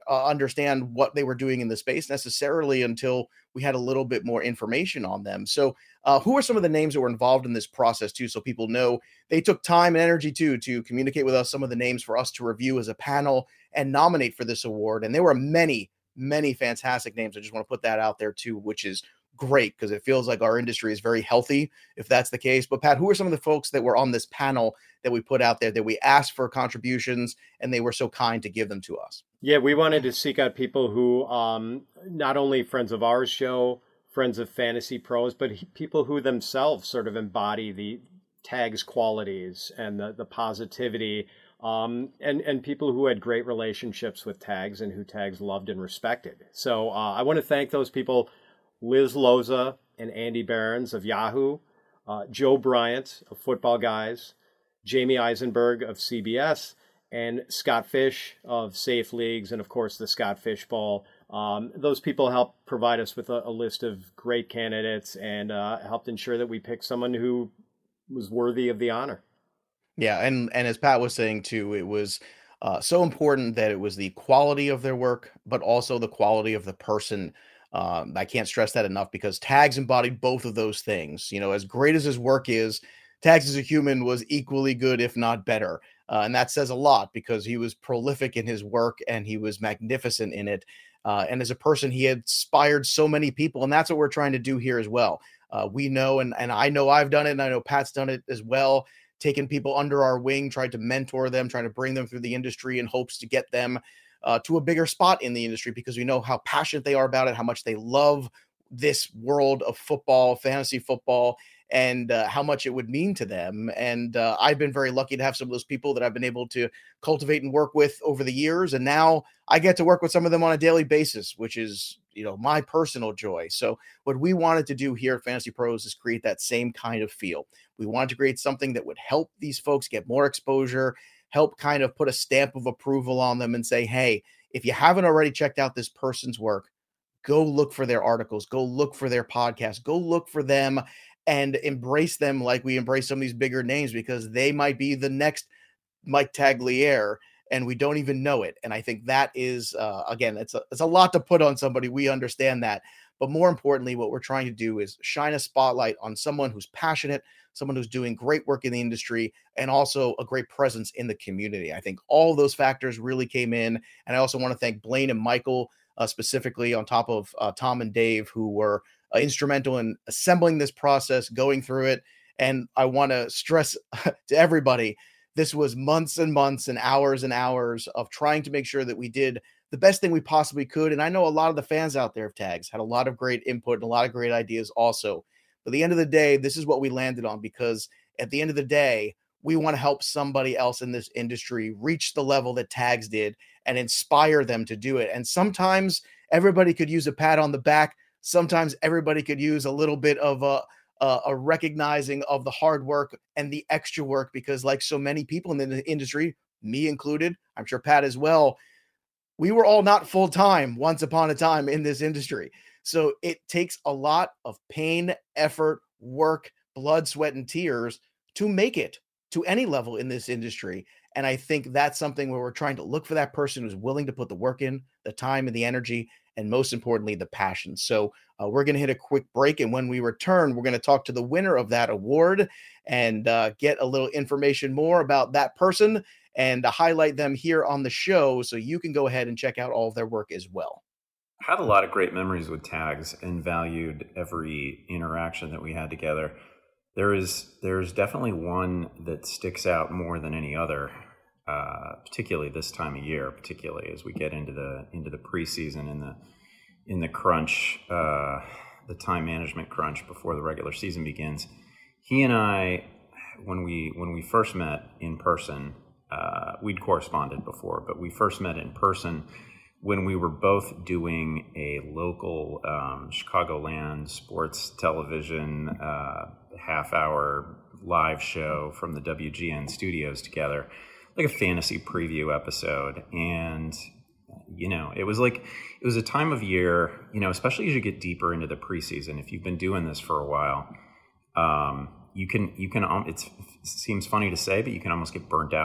uh, understand what they were doing in the space necessarily until we had a little bit more information on them. So uh, who are some of the names that were involved in this process too, so people know they took time and energy too to communicate with us some of the names for us to review as a panel and nominate for this award? And there were many, many fantastic names. I just want to put that out there too, which is great because it feels like our industry is very healthy if that's the case. But Pat, who are some of the folks that were on this panel that we put out there that we asked for contributions and they were so kind to give them to us? Yeah, we wanted to seek out people who um, not only friends of our show, friends of Fantasy Pros, but he, people who themselves sort of embody the Tags qualities and the, the positivity, um, and, and people who had great relationships with Tags and who Tags loved and respected. So uh, I want to thank those people, Liz Loza and Andy Behrens of Yahoo, uh, Joe Bryant of Football Guys, Jamie Eisenberg of C B S, and Scott Fish of Safe Leagues, and of course the Scott Fish Bowl. Um, those people helped provide us with a, a list of great candidates and uh, helped ensure that we picked someone who was worthy of the honor. Yeah, and and as Pat was saying too, it was uh, so important that it was the quality of their work, but also the quality of the person. Um, I can't stress that enough because Tags embodied both of those things. You know, as great as his work is, Tags as a human was equally good, if not better. Uh, and that says a lot because he was prolific in his work and he was magnificent in it. Uh, and as a person, he inspired so many people. And that's what we're trying to do here as well. Uh, we know, and, and I know I've done it, and I know Pat's done it as well, taking people under our wing, tried to mentor them, trying to bring them through the industry in hopes to get them Uh, to a bigger spot in the industry because we know how passionate they are about it, how much they love this world of football, fantasy football, and uh, how much it would mean to them. And uh, I've been very lucky to have some of those people that I've been able to cultivate and work with over the years. And now I get to work with some of them on a daily basis, which is, you know, my personal joy. So what we wanted to do here at Fantasy Pros is create that same kind of feel. We wanted to create something that would help these folks get more exposure, help kind of put a stamp of approval on them and say, hey, if you haven't already checked out this person's work, go look for their articles, go look for their podcasts, go look for them and embrace them like we embrace some of these bigger names because they might be the next Mike Tagliere and we don't even know it. And I think that is, uh, again, it's a, it's a lot to put on somebody. We understand that. But more importantly, what we're trying to do is shine a spotlight on someone who's passionate, someone who's doing great work in the industry, and also a great presence in the community. I think all those factors really came in. And I also want to thank Blaine and Michael uh, specifically on top of uh, Tom and Dave, who were uh, instrumental in assembling this process, going through it. And I want to stress to everybody, this was months and months and hours and hours of trying to make sure that we did the best thing we possibly could. And I know a lot of the fans out there of Tags had a lot of great input and a lot of great ideas also. But at the end of the day, this is what we landed on because at the end of the day, we want to help somebody else in this industry reach the level that Tags did and inspire them to do it. And sometimes everybody could use a pat on the back. Sometimes everybody could use a little bit of a, a, a recognizing of the hard work and the extra work because like so many people in the industry, me included, I'm sure Pat as well, we were all not full-time once upon a time in this industry. So it takes a lot of pain, effort, work, blood, sweat, and tears to make it to any level in this industry. And I think that's something where we're trying to look for that person who's willing to put the work in, the time and the energy, and most importantly, the passion. So uh, we're going to hit a quick break. And when we return, we're going to talk to the winner of that award and uh, get a little information more about that person and to highlight them here on the show so you can go ahead and check out all of their work as well. I had a lot of great memories with Tags and valued every interaction that we had together. There is there's definitely one that sticks out more than any other, uh, particularly this time of year, particularly as we get into the into the preseason and the in the crunch, uh, the time management crunch before the regular season begins. He and I, when we when we first met in person, uh, we'd corresponded before, but we first met in person when we were both doing a local um, Chicagoland sports television uh, half-hour live show from the W G N studios together, like a fantasy preview episode. And, you know, it was like, it was a time of year, you know, especially as you get deeper into the preseason, if you've been doing this for a while, um, you can, you can, um, it's, it seems funny to say, but you can almost get burnt out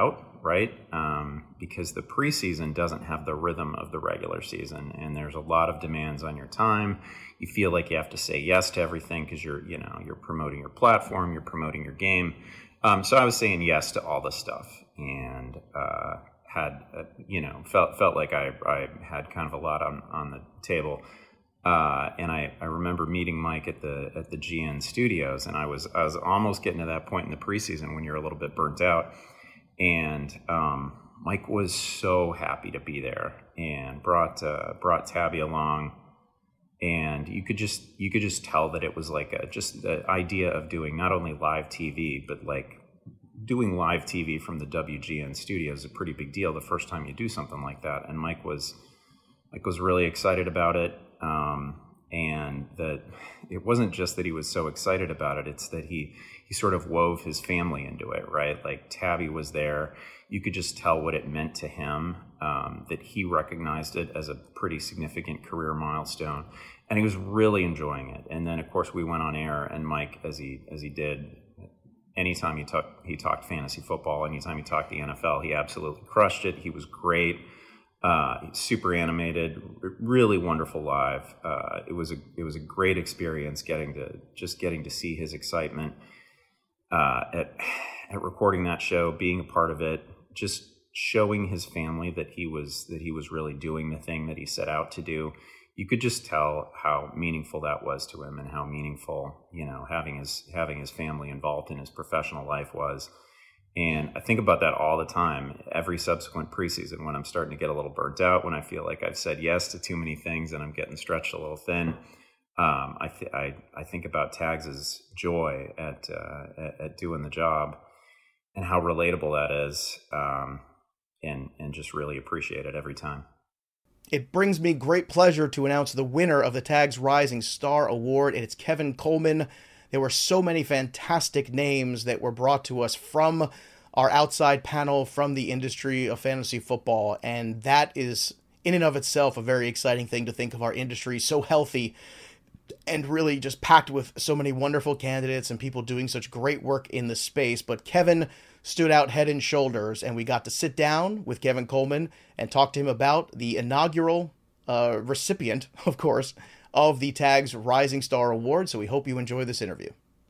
right? Um, because the preseason doesn't have the rhythm of the regular season, and there's a lot of demands on your time. You feel like you have to say yes to everything because you're, you know, you're promoting your platform, you're promoting your game. Um, so I was saying yes to all this stuff, and uh, had, uh, you know, felt felt like I, I had kind of a lot on, on the table. Uh, and I, I remember meeting Mike at the at the G N studios, and I was I was almost getting to that point in the preseason when you're a little bit burnt out. And um, Mike was so happy to be there, and brought uh, brought Tabby along, and you could just you could just tell that it was like a, just the idea of doing not only live T V, but like doing live T V from the W G N studios is a pretty big deal the first time you do something like that. And Mike was Mike was really excited about it. Um, and that it wasn't just that he was so excited about it, it's that he, he sort of wove his family into it, right? Like Tabby was there. You could just tell what it meant to him, um, that he recognized it as a pretty significant career milestone, and he was really enjoying it. And then of course we went on air, and Mike, as he, as he did, anytime he talked, he talked fantasy football, anytime he talked the N F L, he absolutely crushed it. He was great. Uh, super animated, really wonderful live. Uh, it was a it was a great experience getting to just getting to see his excitement uh, at at recording that show, being a part of it, just showing his family that he was that he was really doing the thing that he set out to do. You could just tell how meaningful that was to him, and how meaningful, you know, having his having his family involved in his professional life was. And I think about that all the time, every subsequent preseason, when I'm starting to get a little burnt out, when I feel like I've said yes to too many things and I'm getting stretched a little thin. Um, I, th- I I think about Tags's joy at, uh, at at doing the job, and how relatable that is, um, and and just really appreciate it every time. It brings me great pleasure to announce the winner of the Tags Rising Star Award, and it's Kevin Coleman. There were so many fantastic names that were brought to us from our outside panel, from the industry of fantasy football, and that is in and of itself a very exciting thing to think of our industry so healthy and really just packed with so many wonderful candidates and people doing such great work in the space. But Kevin stood out head and shoulders, and we got to sit down with Kevin Coleman and talk to him about the inaugural uh, recipient, of course, of the Tags Rising Star Award. So we hope you enjoy this interview.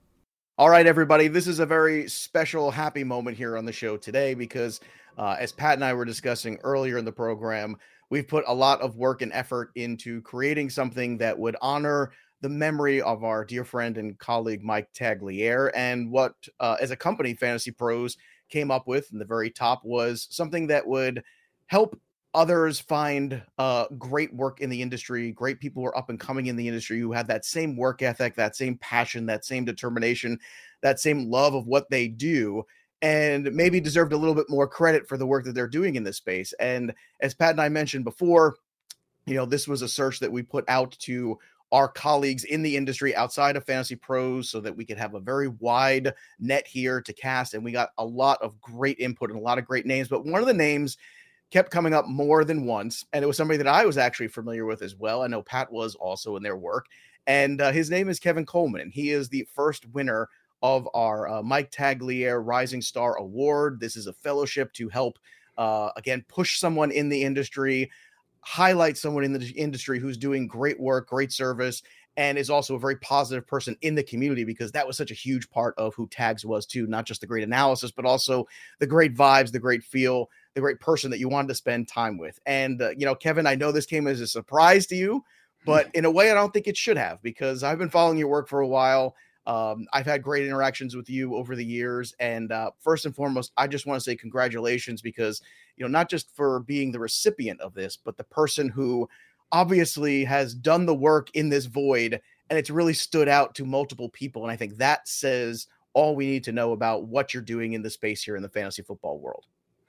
All right, everybody, this is a very special, happy moment here on the show today because uh, as Pat and I were discussing earlier in the program, we've put a lot of work and effort into creating something that would honor the memory of our dear friend and colleague, Mike Tagliere. And what, uh, as a company, Fantasy Pros came up with in the very top was something that would help others find uh, great work in the industry, great people who are up and coming in the industry who have that same work ethic, that same passion, that same determination, that same love of what they do, and maybe deserved a little bit more credit for the work that they're doing in this space. And as Pat and I mentioned before, you know, this was a search that we put out to our colleagues in the industry outside of Fantasy Pros so that we could have a very wide net here to cast. And we got a lot of great input and a lot of great names. But one of the names kept coming up more than once, and it was somebody that I was actually familiar with as well. I know Pat was also in their work, and uh, his name is Kevin Coleman, and he is the first winner of our uh, Mike Tagliere Rising Star Award. This is a fellowship to help, uh, again, push someone in the industry, highlight someone in the industry who's doing great work, great service, and is also a very positive person in the community, because that was such a huge part of who Tags was too, not just the great analysis, but also the great vibes, the great feel, the great person that you wanted to spend time with. And, uh, you know, Kevin, I know this came as a surprise to you, but in a way, I don't think it should have, because I've been following your work for a while. Um, I've had great interactions with you over the years. And uh, first and foremost, I just want to say congratulations, because, you know, not just for being the recipient of this, but the person who obviously has done the work in this void, and it's really stood out to multiple people. And I think that says all we need to know about what you're doing in the space here in the fantasy football world.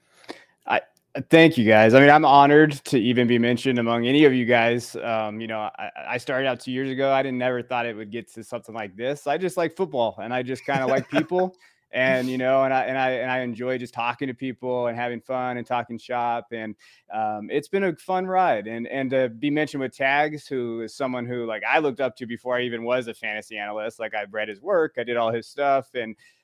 I thank you guys. I mean, I'm honored to even be mentioned among any of you guys. Um, you know, I, I started out two years ago. I didn't never thought it would get to something like this. I just like football, and I just kind of like people, and you know, and I and I and I enjoy just talking to people and having fun and talking shop. And um, it's been a fun ride. And and to be mentioned with Tags, who is someone who like I looked up to before I even was a fantasy analyst. Like I've read his work, I did all his stuff, and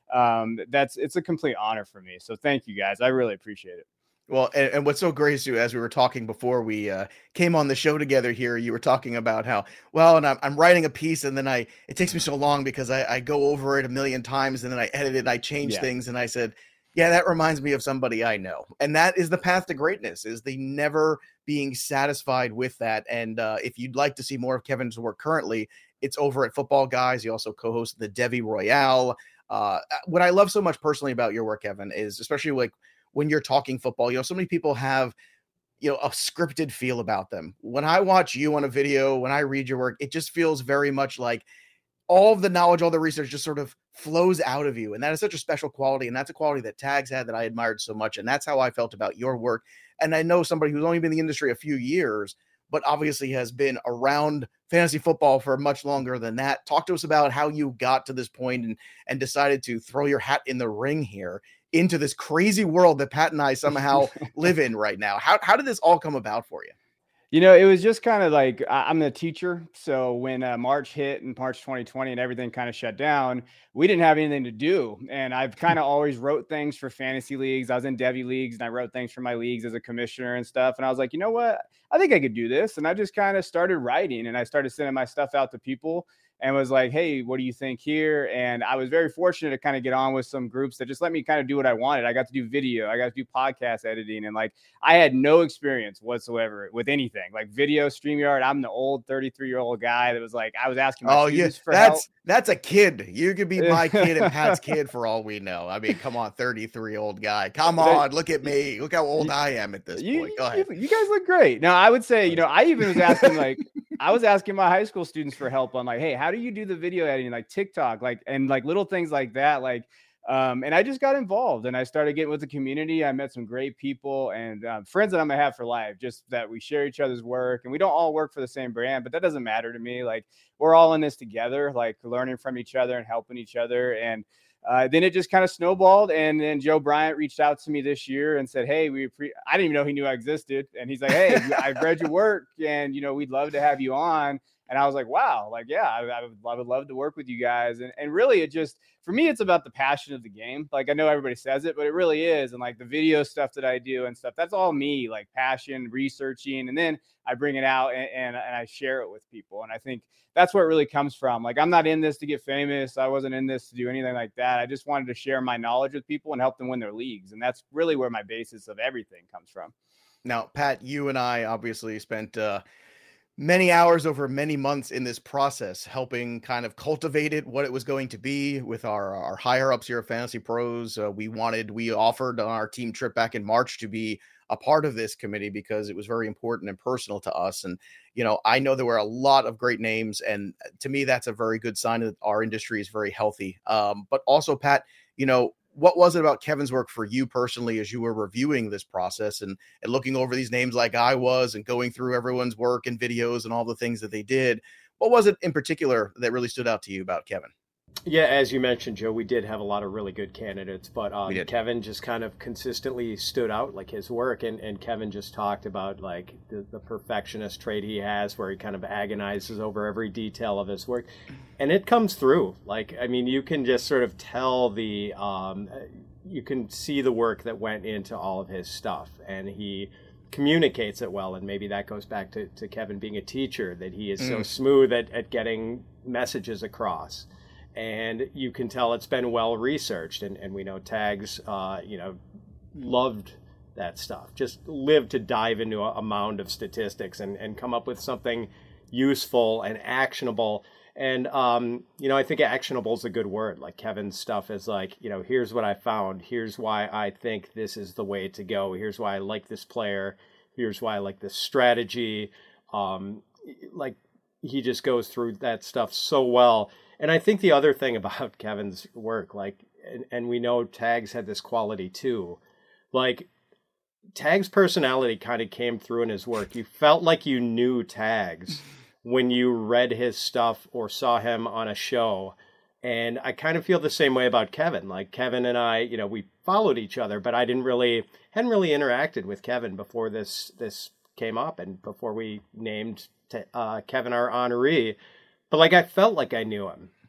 um, that's it's a complete honor for me. So thank you guys. I really appreciate it. Well, and, and what's so great is, too, as we were talking before we uh, came on the show together here, you were talking about how, well, and I'm, I'm writing a piece and then I, it takes me so long because I, I go over it a million times and then I edit it and I change Yeah. things. And I said, yeah, that reminds me of somebody I know. And that is the path to greatness, is the never being satisfied with that. And uh, if you'd like to see more of Kevin's work currently, it's over at Football Guys. He also co-hosts the Devi Royale. Uh, what I love so much personally about your work, Kevin, is especially like, when you're talking football, you know, so many people have, you know, a scripted feel about them. When I watch you on a video, when I read your work, it just feels very much like all of the knowledge, all the research just sort of flows out of you. And that is such a special quality. And that's a quality that Tags had that I admired so much. And that's how I felt about your work. And I know somebody who's only been in the industry a few years, but obviously has been around fantasy football for much longer than that. Talk to us about how you got to this point and, and decided to throw your hat in the ring here into this crazy world that Pat and I somehow live in right now. How, how did this all come about for you? You know, it was just kind of like, I- I'm a teacher. So when uh, March hit in March twenty twenty and everything kind of shut down, we didn't have anything to do. And I've kind of always wrote things for fantasy leagues. I was in Devi leagues and I wrote things for my leagues as a commissioner and stuff. And I was like, you know what? I think I could do this. And I just kind of started writing and I started sending my stuff out to people and was like, hey, what do you think here? And I was very fortunate to kind of get on with some groups that just let me kind of do what I wanted. I got to do video. I got to do podcast editing. And like, I had no experience whatsoever with anything like video, StreamYard. I'm the old thirty-three year old guy that was like, I was asking my Oh, students yeah, for that's, help. that's a kid. You could be my kid and Pat's kid for all we know. I mean, come on, thirty-three year old guy. Come on, look at me. Look how old I am at this You, point. Go ahead. you, you guys look great. No, I would say, you know, I even was asking like, I was asking my high school students for help on like, hey, how do you do the video editing, like TikTok, like, and like little things like that. Like, um, and I just got involved and I started getting with the community. I met some great people and um, friends that I'm gonna have for life, just that we share each other's work and we don't all work for the same brand, but that doesn't matter to me. Like, we're all in this together, like learning from each other and helping each other. And Uh, then it just kind of snowballed. And then Joe Bryant reached out to me this year and said, hey, we pre- I didn't even know he knew I existed. And he's like, hey, I've read your work and, you know, we'd love to have you on. And I was like, wow, like, yeah, I, I, would, I would love to work with you guys. And, and really it just, for me, it's about the passion of the game. Like, I know everybody says it, but it really is. And like the video stuff that I do and stuff, that's all me, like passion, researching. And then I bring it out and, and, and I share it with people. And I think that's where it really comes from. Like, I'm not in this to get famous. I wasn't in this to do anything like that. I just wanted to share my knowledge with people and help them win their leagues. And that's really where my basis of everything comes from. Now, Pat, you and I obviously spent uh, many hours over many months in this process, helping kind of cultivate it, what it was going to be with our, our higher ups here at Fantasy Pros. Uh, we wanted, we offered on our team trip back in March to be a part of this committee because it was very important and personal to us. And, you know, I know there were a lot of great names, and to me, that's a very good sign that our industry is very healthy. Um, but also, Pat, you know, what was it about Kevin's work for you personally as you were reviewing this process and, and looking over these names like I was and going through everyone's work and videos and all the things that they did? What was it in particular that really stood out to you about Kevin? Yeah, as you mentioned, Joe, we did have a lot of really good candidates, but um, Kevin just kind of consistently stood out, like his work. And, and Kevin just talked about like the, the perfectionist trait he has where he kind of agonizes over every detail of his work. And it comes through. Like, I mean, you can just sort of tell the, um, you can see the work that went into all of his stuff. And he communicates it well. And maybe that goes back to, to Kevin being a teacher, that he is mm. so smooth at, at getting messages across. And you can tell it's been well researched, and, and we know Tags, uh, you know, loved that stuff. Just lived to dive into a, a mound of statistics and, and come up with something useful and actionable. And, um, you know, I think actionable is a good word. Like Kevin's stuff is like, you know, here's what I found. Here's why I think this is the way to go. Here's why I like this player. Here's why I like this strategy. Um, like he just goes through that stuff so well. And I think the other thing about Kevin's work, like, and, and we know Tags had this quality too, like Tags' personality kind of came through in his work. You felt like you knew Tags when you read his stuff or saw him on a show. And I kind of feel the same way about Kevin. Like Kevin and I, you know, we followed each other, but I didn't really, hadn't really interacted with Kevin before this, this came up and before we named uh, Kevin our honoree. But like, I felt like I knew him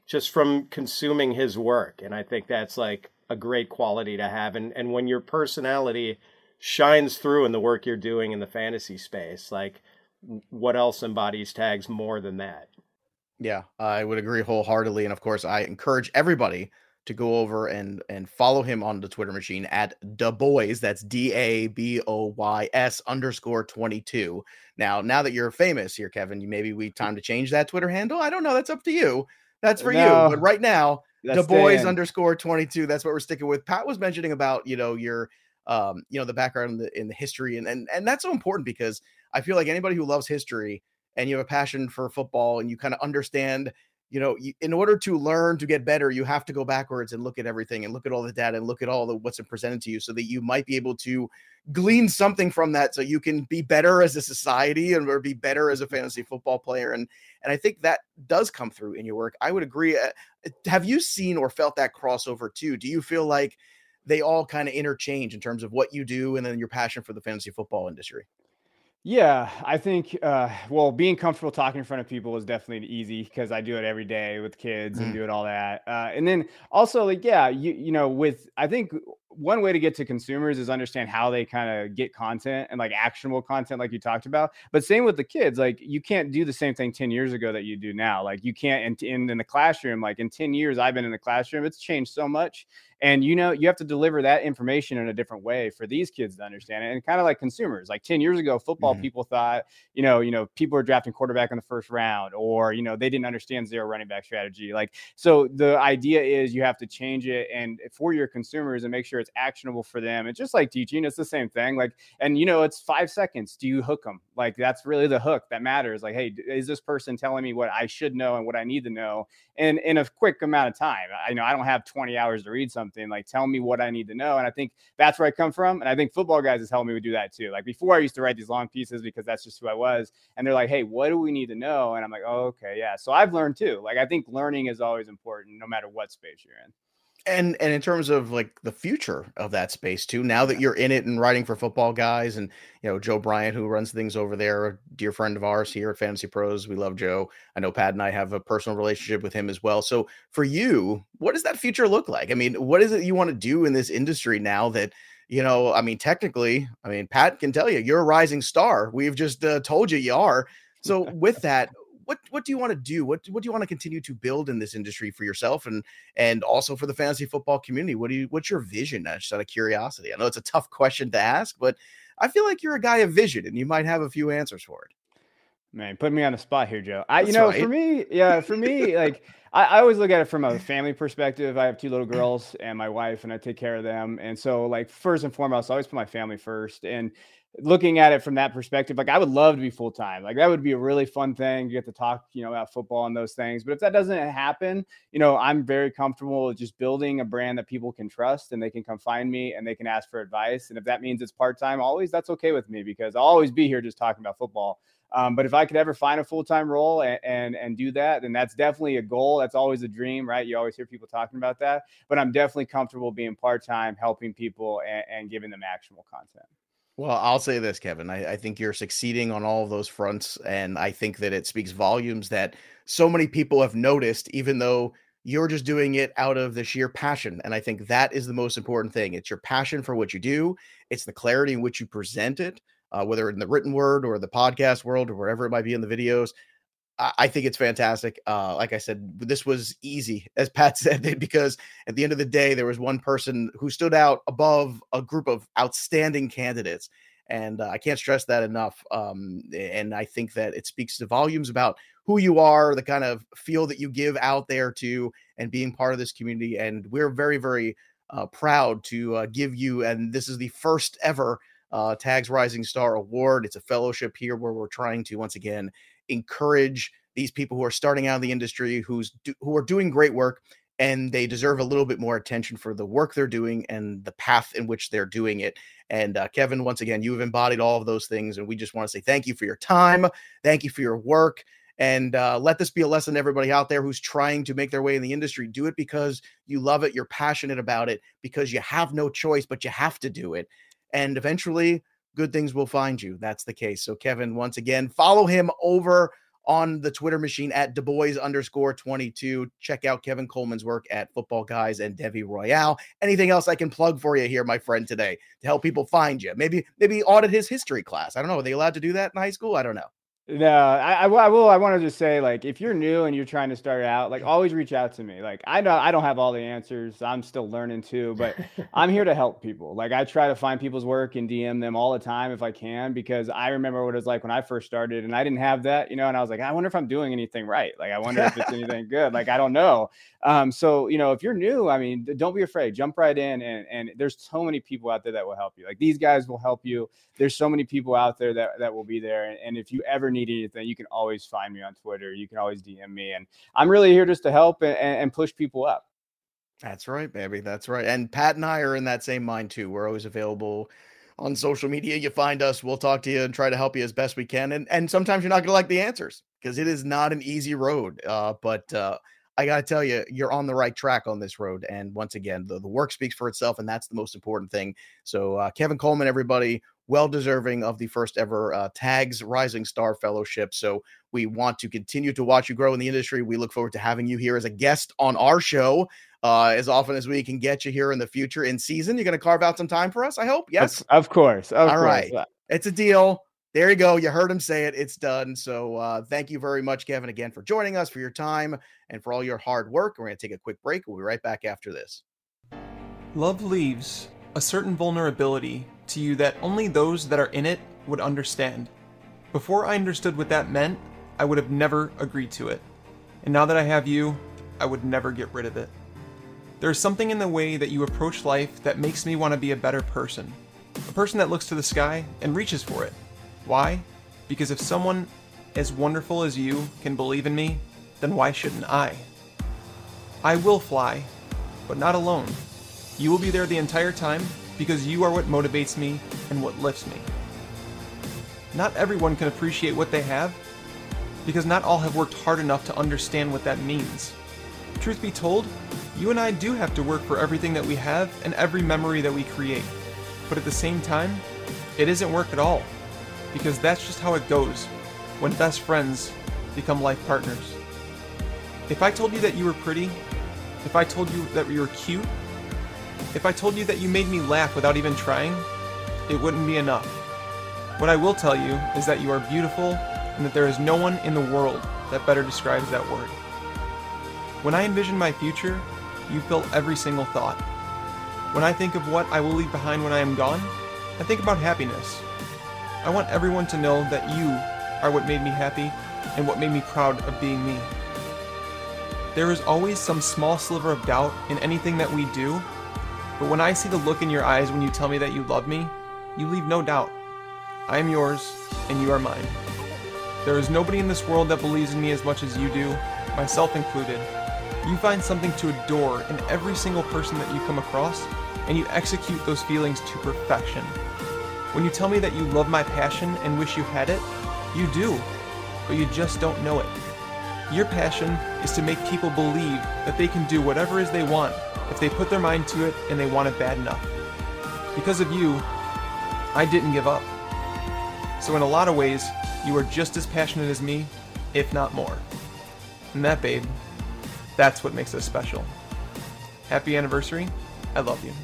just from consuming his work. And I think that's like a great quality to have. And, and when your personality shines through in the work you're doing in the fantasy space, like what else embodies Tags more than that? Yeah, I would agree wholeheartedly. And of course, I encourage everybody to go over and and follow him on the Twitter machine at DaBoys. That's D A B O Y S underscore twenty-two. Now, now that you're famous here, Kevin, you maybe we time to change that Twitter handle. I don't know. That's up to you. That's for No. you. But right now, That's DaBoys staying. underscore twenty-two. That's what we're sticking with. Pat was mentioning about, you know, your um, you know, the background in the in the history, and and and that's so important because I feel like anybody who loves history and you have a passion for football and you kind of understand, you know, you, in order to learn to get better, you have to go backwards and look at everything and look at all the data and look at all the what's presented to you so that you might be able to glean something from that so you can be better as a society and or be better as a fantasy football player. And and I think that does come through in your work. I would agree. Uh, have you seen or felt that crossover too? Do you feel like they all kind of interchange in terms of what you do and then your passion for the fantasy football industry? Yeah, I think, uh, well, being comfortable talking in front of people is definitely easy because I do it every day with kids and Mm. do it all that. Uh, and then also, like, yeah, you you know, with I think one way to get to consumers is understand how they kind of get content and like actionable content, like you talked about. But same with the kids, like you can't do the same thing ten years ago that you do now. Like you can't in in, in the classroom. Like in ten years, I've been in the classroom. It's changed so much. And, you know, you have to deliver that information in a different way for these kids to understand it. And kind of like consumers, like ten years ago, football Mhm. people thought, you know, you know, people were drafting quarterback in the first round, or, you know, they didn't understand zero running back strategy. Like, so the idea is you have to change it and for your consumers and make sure it's actionable for them. It's just like teaching. It's the same thing. Like, and, you know, it's five seconds. Do you hook them? Like, that's really the hook that matters. Like, hey, is this person telling me what I should know and what I need to know? And in a quick amount of time. I know I don't have twenty hours to read something. Like, tell me what I need to know. And I think that's where I come from. And I think Football Guys has helped me do that too. Like before, I used to write these long pieces because that's just who I was. And they're like, hey, what do we need to know? And I'm like, oh, okay, yeah. So I've learned too. Like, I think learning is always important, no matter what space you're in. And and in terms of like the future of that space too, now that you're in it and writing for Football Guys, and you know Joe Bryant, who runs things over there, a dear friend of ours here at Fantasy Pros. We love Joe. I know Pat and I have a personal relationship with him as well. So for you, what does that future look like? I mean, what is it you want to do in this industry now that, you know, I mean, technically, I mean, Pat can tell you, you're a rising star. We've just uh, told you you are. So with that, what what do you want to do? What what do you want to continue to build in this industry for yourself and and also for the fantasy football community? What do you what's your vision? Uh, Just out of curiosity, I know it's a tough question to ask, but I feel like you're a guy of vision and you might have a few answers for it. Man, put me on the spot here, Joe. I, you That's know, right. for me, yeah, for me, like I, I always look at it from a family perspective. I have two little girls and my wife, and I take care of them. And so, like, first and foremost, I always put my family first. And looking at it from that perspective, like I would love to be full time. Like that would be a really fun thing. You get to talk, you know, about football and those things. But if that doesn't happen, you know, I'm very comfortable with just building a brand that people can trust and they can come find me and they can ask for advice. And if that means it's part time, always that's okay with me because I'll always be here just talking about football. Um, but if I could ever find a full-time role and, and and do that, then that's definitely a goal. That's always a dream, right? You always hear people talking about that. But I'm definitely comfortable being part-time, helping people and, and giving them actionable content. Well, I'll say this, Kevin. I, I think you're succeeding on all of those fronts. And I think that it speaks volumes that so many people have noticed, even though you're just doing it out of the sheer passion. And I think that is the most important thing. It's your passion for what you do. It's the clarity in which you present it, uh, whether in the written word or the podcast world or wherever it might be in the videos. I think it's fantastic. Uh, like I said, this was easy, as Pat said, because at the end of the day, there was one person who stood out above a group of outstanding candidates. And uh, I can't stress that enough. Um, and I think that it speaks to volumes about who you are, the kind of feel that you give out there to, and being part of this community. And we're very, very uh, proud to uh, give you, and this is the first ever uh, Tags Rising Star Award. It's a fellowship here where we're trying to, once again, encourage these people who are starting out in the industry, who's do, who are doing great work, and they deserve a little bit more attention for the work they're doing and the path in which they're doing it. And uh, Kevin, once again, you have embodied all of those things, and we just want to say thank you for your time, thank you for your work, and uh, let this be a lesson to everybody out there who's trying to make their way in the industry. Do it because you love it, you're passionate about it, because you have no choice, but you have to do it, and eventually good things will find you. That's the case. So Kevin, once again, follow him over on the Twitter machine at DuBois underscore twenty-two. Check out Kevin Coleman's work at Football Guys and Devi Royale. Anything else I can plug for you here, my friend, today to help people find you? Maybe maybe audit his history class. I don't know. Are they allowed to do that in high school? I don't know. No, I, I, I will. I want to just say, like, if you're new and you're trying to start out, like, always reach out to me. Like, I know I don't have all the answers. I'm still learning too, but I'm here to help people. Like, I try to find people's work and D M them all the time if I can, because I remember what it was like when I first started and I didn't have that, you know, and I was like, I wonder if I'm doing anything right. Like, I wonder if it's anything good. Like, I don't know. Um, so, you know, if you're new, I mean, don't be afraid, jump right in. And, and there's so many people out there that will help you. Like, these guys will help you. There's so many people out there that, that will be there. And, and if you ever need anything, you can always find me on Twitter. You can always D M me. And I'm really here just to help and, and push people up. That's right, baby. That's right. And Pat and I are in that same mind too. We're always available on social media. You find us, we'll talk to you and try to help you as best we can. And, and sometimes you're not going to like the answers because it is not an easy road. Uh, but, uh, I got to tell you, you're on the right track on this road. And once again, the, the work speaks for itself, and that's the most important thing. So uh, Kevin Coleman, everybody, well-deserving of the first ever uh, Tags Rising Star Fellowship. So we want to continue to watch you grow in the industry. We look forward to having you here as a guest on our show uh, as often as we can get you here in the future in season. You're going to carve out some time for us, I hope? Yes? Of, of course. Of All course. right. It's a deal. There you go. You heard him say it. It's done. So uh, thank you very much, Kevin, again, for joining us, for your time, and for all your hard work. We're going to take a quick break. We'll be right back after this. Love leaves a certain vulnerability to you that only those that are in it would understand. Before I understood what that meant, I would have never agreed to it. And now that I have you, I would never get rid of it. There's something in the way that you approach life that makes me want to be a better person. A person that looks to the sky and reaches for it. Why? Because if someone as wonderful as you can believe in me, then why shouldn't I? I will fly, but not alone. You will be there the entire time because you are what motivates me and what lifts me. Not everyone can appreciate what they have because not all have worked hard enough to understand what that means. Truth be told, you and I do have to work for everything that we have and every memory that we create. But at the same time, it isn't work at all. Because that's just how it goes when best friends become life partners. If I told you that you were pretty, if I told you that you were cute, if I told you that you made me laugh without even trying, it wouldn't be enough. What I will tell you is that you are beautiful and that there is no one in the world that better describes that word. When I envision my future, you fill every single thought. When I think of what I will leave behind when I am gone, I think about happiness. I want everyone to know that you are what made me happy and what made me proud of being me. There is always some small sliver of doubt in anything that we do, but when I see the look in your eyes when you tell me that you love me, you leave no doubt. I am yours, and you are mine. There is nobody in this world that believes in me as much as you do, myself included. You find something to adore in every single person that you come across, and you execute those feelings to perfection. When you tell me that you love my passion and wish you had it, you do, but you just don't know it. Your passion is to make people believe that they can do whatever it is they want if they put their mind to it and they want it bad enough. Because of you, I didn't give up. So in a lot of ways, you are just as passionate as me, if not more. And that, babe, that's what makes us special. Happy anniversary. I love you.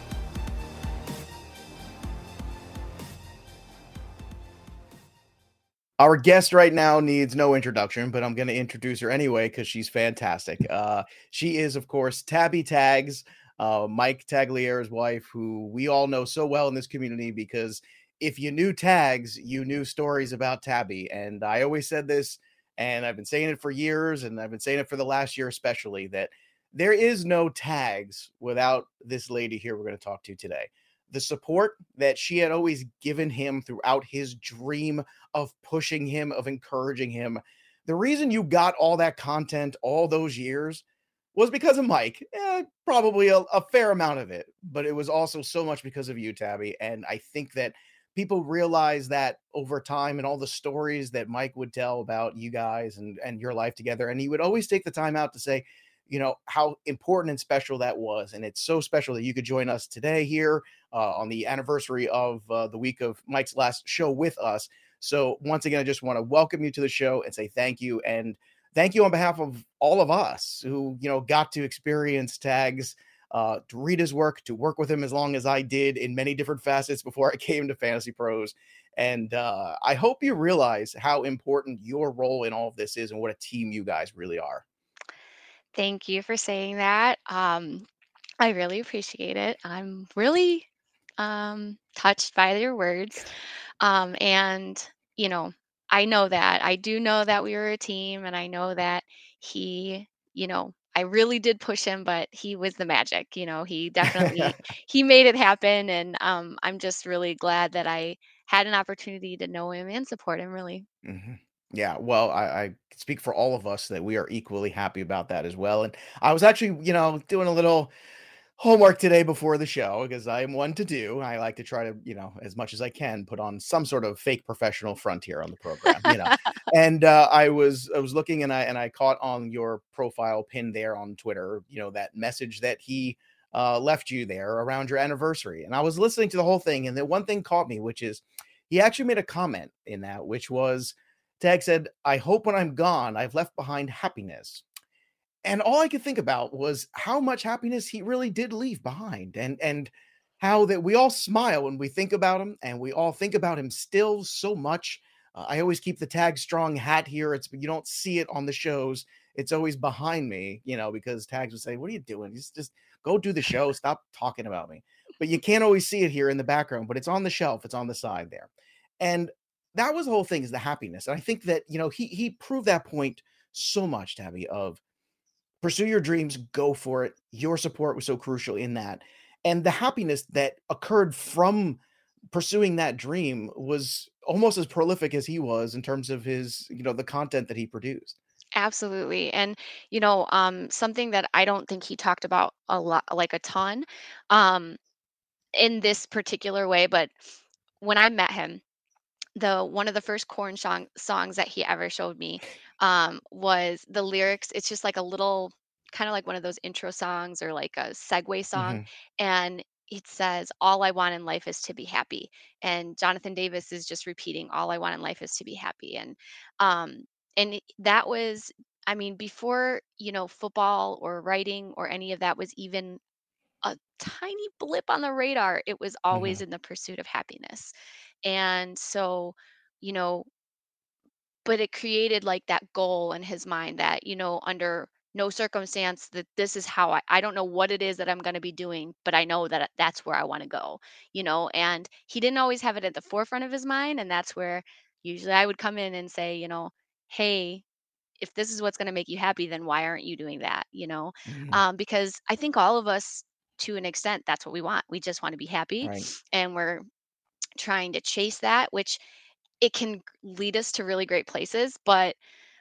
Our guest right now needs no introduction, but I'm going to introduce her anyway because she's fantastic. Uh, she is, of course, Tabby Tags, uh, Mike Tagliere's wife, who we all know so well in this community because if you knew Tags, you knew stories about Tabby. And I always said this, and I've been saying it for years, and I've been saying it for the last year especially, that there is no Tags without this lady here we're going to talk to today. The support that she had always given him throughout his dream of pushing him, of encouraging him. The reason you got all that content all those years was because of Mike. Eh, probably a, a fair amount of it, but it was also so much because of you, Tabby. And I think that people realize that over time and all the stories that Mike would tell about you guys and, and your life together. And he would always take the time out to say, you know, how important and special that was. And it's so special that you could join us today here uh, on the anniversary of uh, the week of Mike's last show with us So once again, I just want to welcome you to the show and say thank you. And thank you on behalf of all of us who, you know, got to experience Tags, uh, to read his work, to work with him as long as I did in many different facets before I came to Fantasy Pros. And uh, I hope you realize how important your role in all of this is and what a team you guys really are. Thank you for saying that. Um, I really appreciate it. I'm really um, touched by your words. Um, and, you know, I know that. I do know that we were a team, and I know that he, you know, I really did push him, but he was the magic. You know, he definitely he made it happen, and um, I'm just really glad that I had an opportunity to know him and support him. Really. hmm Yeah, well, I, I speak for all of us that we are equally happy about that as well. And I was actually, you know, doing a little homework today before the show because I am one to do. I like to try to, you know, as much as I can, put on some sort of fake professional frontier on the program, you know. And uh, I was I was looking and I and I caught on your profile pin there on Twitter, you know, that message that he uh, left you there around your anniversary. And I was listening to the whole thing, and the one thing caught me, which is he actually made a comment in that, which was Tag said, "I hope when I'm gone, I've left behind happiness." And all I could think about was how much happiness he really did leave behind, and and how that we all smile when we think about him, and we all think about him still so much. Uh, I always keep the Tag Strong hat here. It's you don't see it on the shows. It's always behind me, you know, because Tags would say, "What are you doing? Just just go do the show. Stop talking about me." But you can't always see it here in the background, but it's on the shelf. It's on the side there. And that was the whole thing, is the happiness. And I think that, you know, he he proved that point so much, Tabby, of pursue your dreams, go for it. Your support was so crucial in that. And the happiness that occurred from pursuing that dream was almost as prolific as he was in terms of his, you know, the content that he produced. Absolutely. And, you know, um, something that I don't think he talked about a lot, like a ton, um, in this particular way, but when I met him, the one of the first corn song songs that he ever showed me um, was the lyrics. It's just like a little, kind of like one of those intro songs or like a segue song, Mhm. and it says, "All I want in life is to be happy." And Jonathan Davis is just repeating, "All I want in life is to be happy." And um, and it- that was, I mean, before you know, football or writing or any of that was even a tiny blip on the radar. It was always Mhm. in the pursuit of happiness. And so, you know, but it created like that goal in his mind that, you know, under no circumstance that this is how I, I don't know what it is that I'm going to be doing, but I know that that's where I want to go, you know, and he didn't always have it at the forefront of his mind. And that's where usually I would come in and say, you know, hey, if this is what's going to make you happy, then why aren't you doing that? You know, Mhm. um, because I think all of us, to an extent, that's what we want. We just want to be happy, Right. and we're trying to chase that, which it can lead us to really great places. But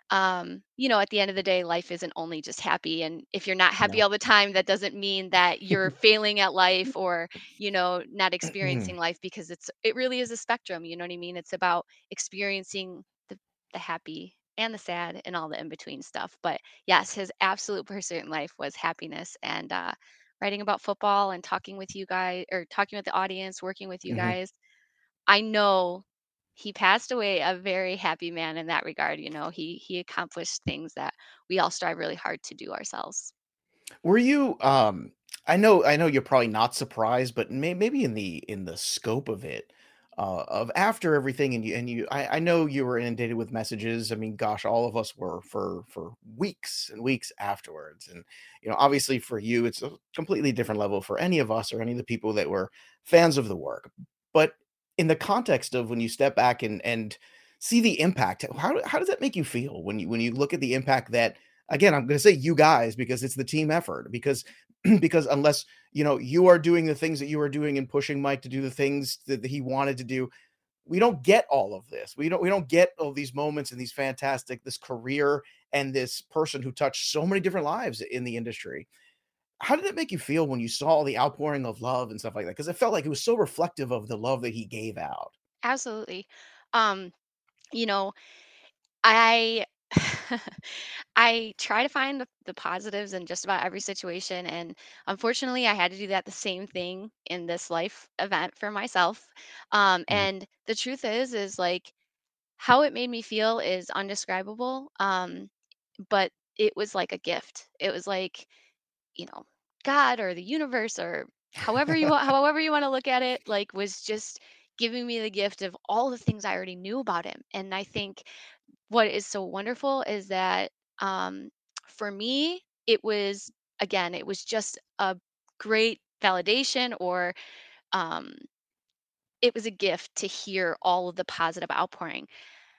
um, you know, at the end of the day, life isn't only just happy. And if you're not happy No. all the time, that doesn't mean that you're failing at life or, you know, not experiencing life, because it's it really is a spectrum. You know what I mean? It's about experiencing the the happy and the sad and all the in between stuff. But yes, his absolute pursuit in life was happiness, and uh, writing about football and talking with you guys, or talking with the audience, working with you Mhm. guys. I know he passed away a very happy man in that regard. You know, he he accomplished things that we all strive really hard to do ourselves. Were you um I know I know you're probably not surprised, but may, maybe in the in the scope of it, uh of after everything, and you and you I, I know you were inundated with messages. I mean, gosh, all of us were for for weeks and weeks afterwards. And you know, obviously for you, it's a completely different level for any of us or any of the people that were fans of the work. But in the context of when you step back and and see the impact, how how does that make you feel when you when you look at the impact that, again, I'm going to say you guys because it's the team effort, because because unless you know you are doing the things that you are doing and pushing Mike to do the things that he wanted to do, we don't get all of this. We don't we don't get all these moments and these fantastic, this career and this person who touched so many different lives in the industry. How did it make you feel when you saw the outpouring of love and stuff like that? Because it felt like it was so reflective of the love that he gave out. Absolutely. Um, you know, I I try to find the, the positives in just about every situation, and unfortunately, I had to do that the same thing in this life event for myself. Um, Mhm. and the truth is, is like how it made me feel is undescribable. Um, but it was like a gift. It was like, you know, God or the universe or however you want, however you want to look at it, like was just giving me the gift of all the things I already knew about him. And I think what is so wonderful is that um, for me, it was again, it was just a great validation or um, it was a gift to hear all of the positive outpouring.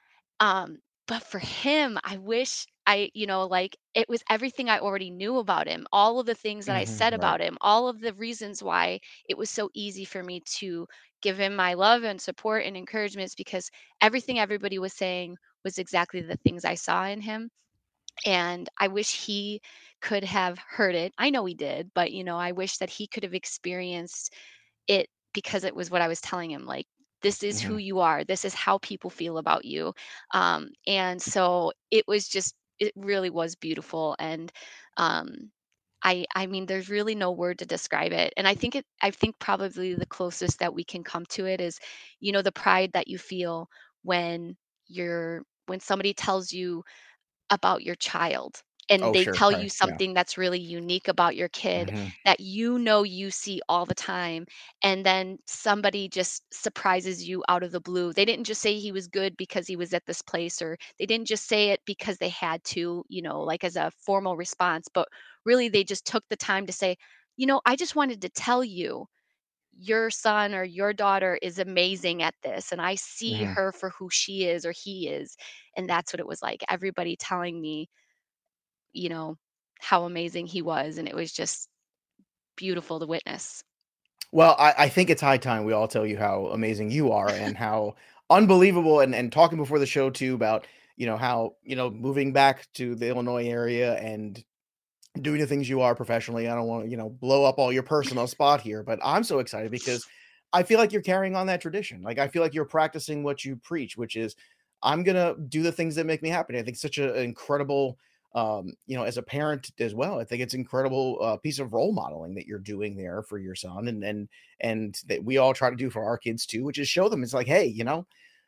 Um, but for him, I wish I, you know, like it was everything I already knew about him, all of the things that I Hmm. said Right. about him, all of the reasons why it was so easy for me to give him my love and support and encouragements because everything everybody was saying was exactly the things I saw in him. And I wish he could have heard it. I know he did, but you know, I wish that he could have experienced it because it was what I was telling him, like, this is who Hmm. you are. This is how people feel about you. Um, and so it was just, it really was beautiful. And um, I, I mean, there's really no word to describe it. And I think it, I think probably the closest that we can come to it is, you know, the pride that you feel when you're, when somebody tells you about your child and Oh, they sure. tell I, you yeah. something that's really unique about your kid Hmm. that you know you see all the time and then somebody just surprises you out of the blue. They didn't just say he was good because he was at this place or they didn't just say it because they had to, you know, like as a formal response, but really they just took the time to say, you know, I just wanted to tell you your son or your daughter is amazing at this and I see Hmm. her for who she is or he is. And that's what it was like. Everybody telling me, you know, how amazing he was, and it was just beautiful to witness. Well, I, I think it's high time we all tell you how amazing you are and how unbelievable and, and talking before the show too about, you know, how, you know, moving back to the Illinois area and doing the things you are professionally. I don't want to, you know, blow up all your personal spot here, but I'm so excited because I feel like you're carrying on that tradition. Like I feel like you're practicing what you preach, which is I'm gonna do the things that make me happy. I think such a- an incredible, um, you know, as a parent as well. I think it's incredible uh, piece of role modeling that you're doing there for your son, and and and that we all try to do for our kids too, which is show them it's like, hey, you know,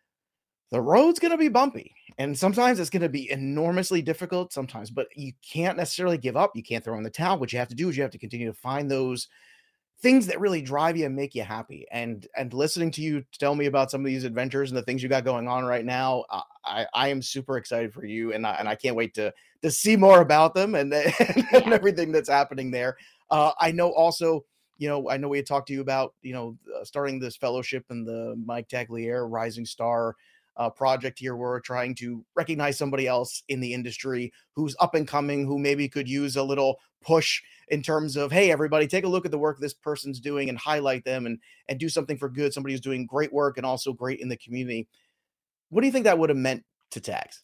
the road's going to be bumpy and sometimes it's going to be enormously difficult sometimes, but you can't necessarily give up. You can't throw in the towel. What you have to do is you have to continue to find those things that really drive you and make you happy. And and listening to you tell me about some of these adventures and the things you got going on right now, uh, I I am super excited for you, and I, and I can't wait to to see more about them and, and Yeah. everything that's happening there. Uh, I know also, you know, I know we had talked to you about, you know, uh, starting this fellowship and the Mike Tagliere Rising Star uh, project here, where we're trying to recognize somebody else in the industry who's up and coming, who maybe could use a little push in terms of, hey, everybody, take a look at the work this person's doing and highlight them and and do something for good. Somebody who's doing great work and also great in the community. What do you think that would have meant to Tags?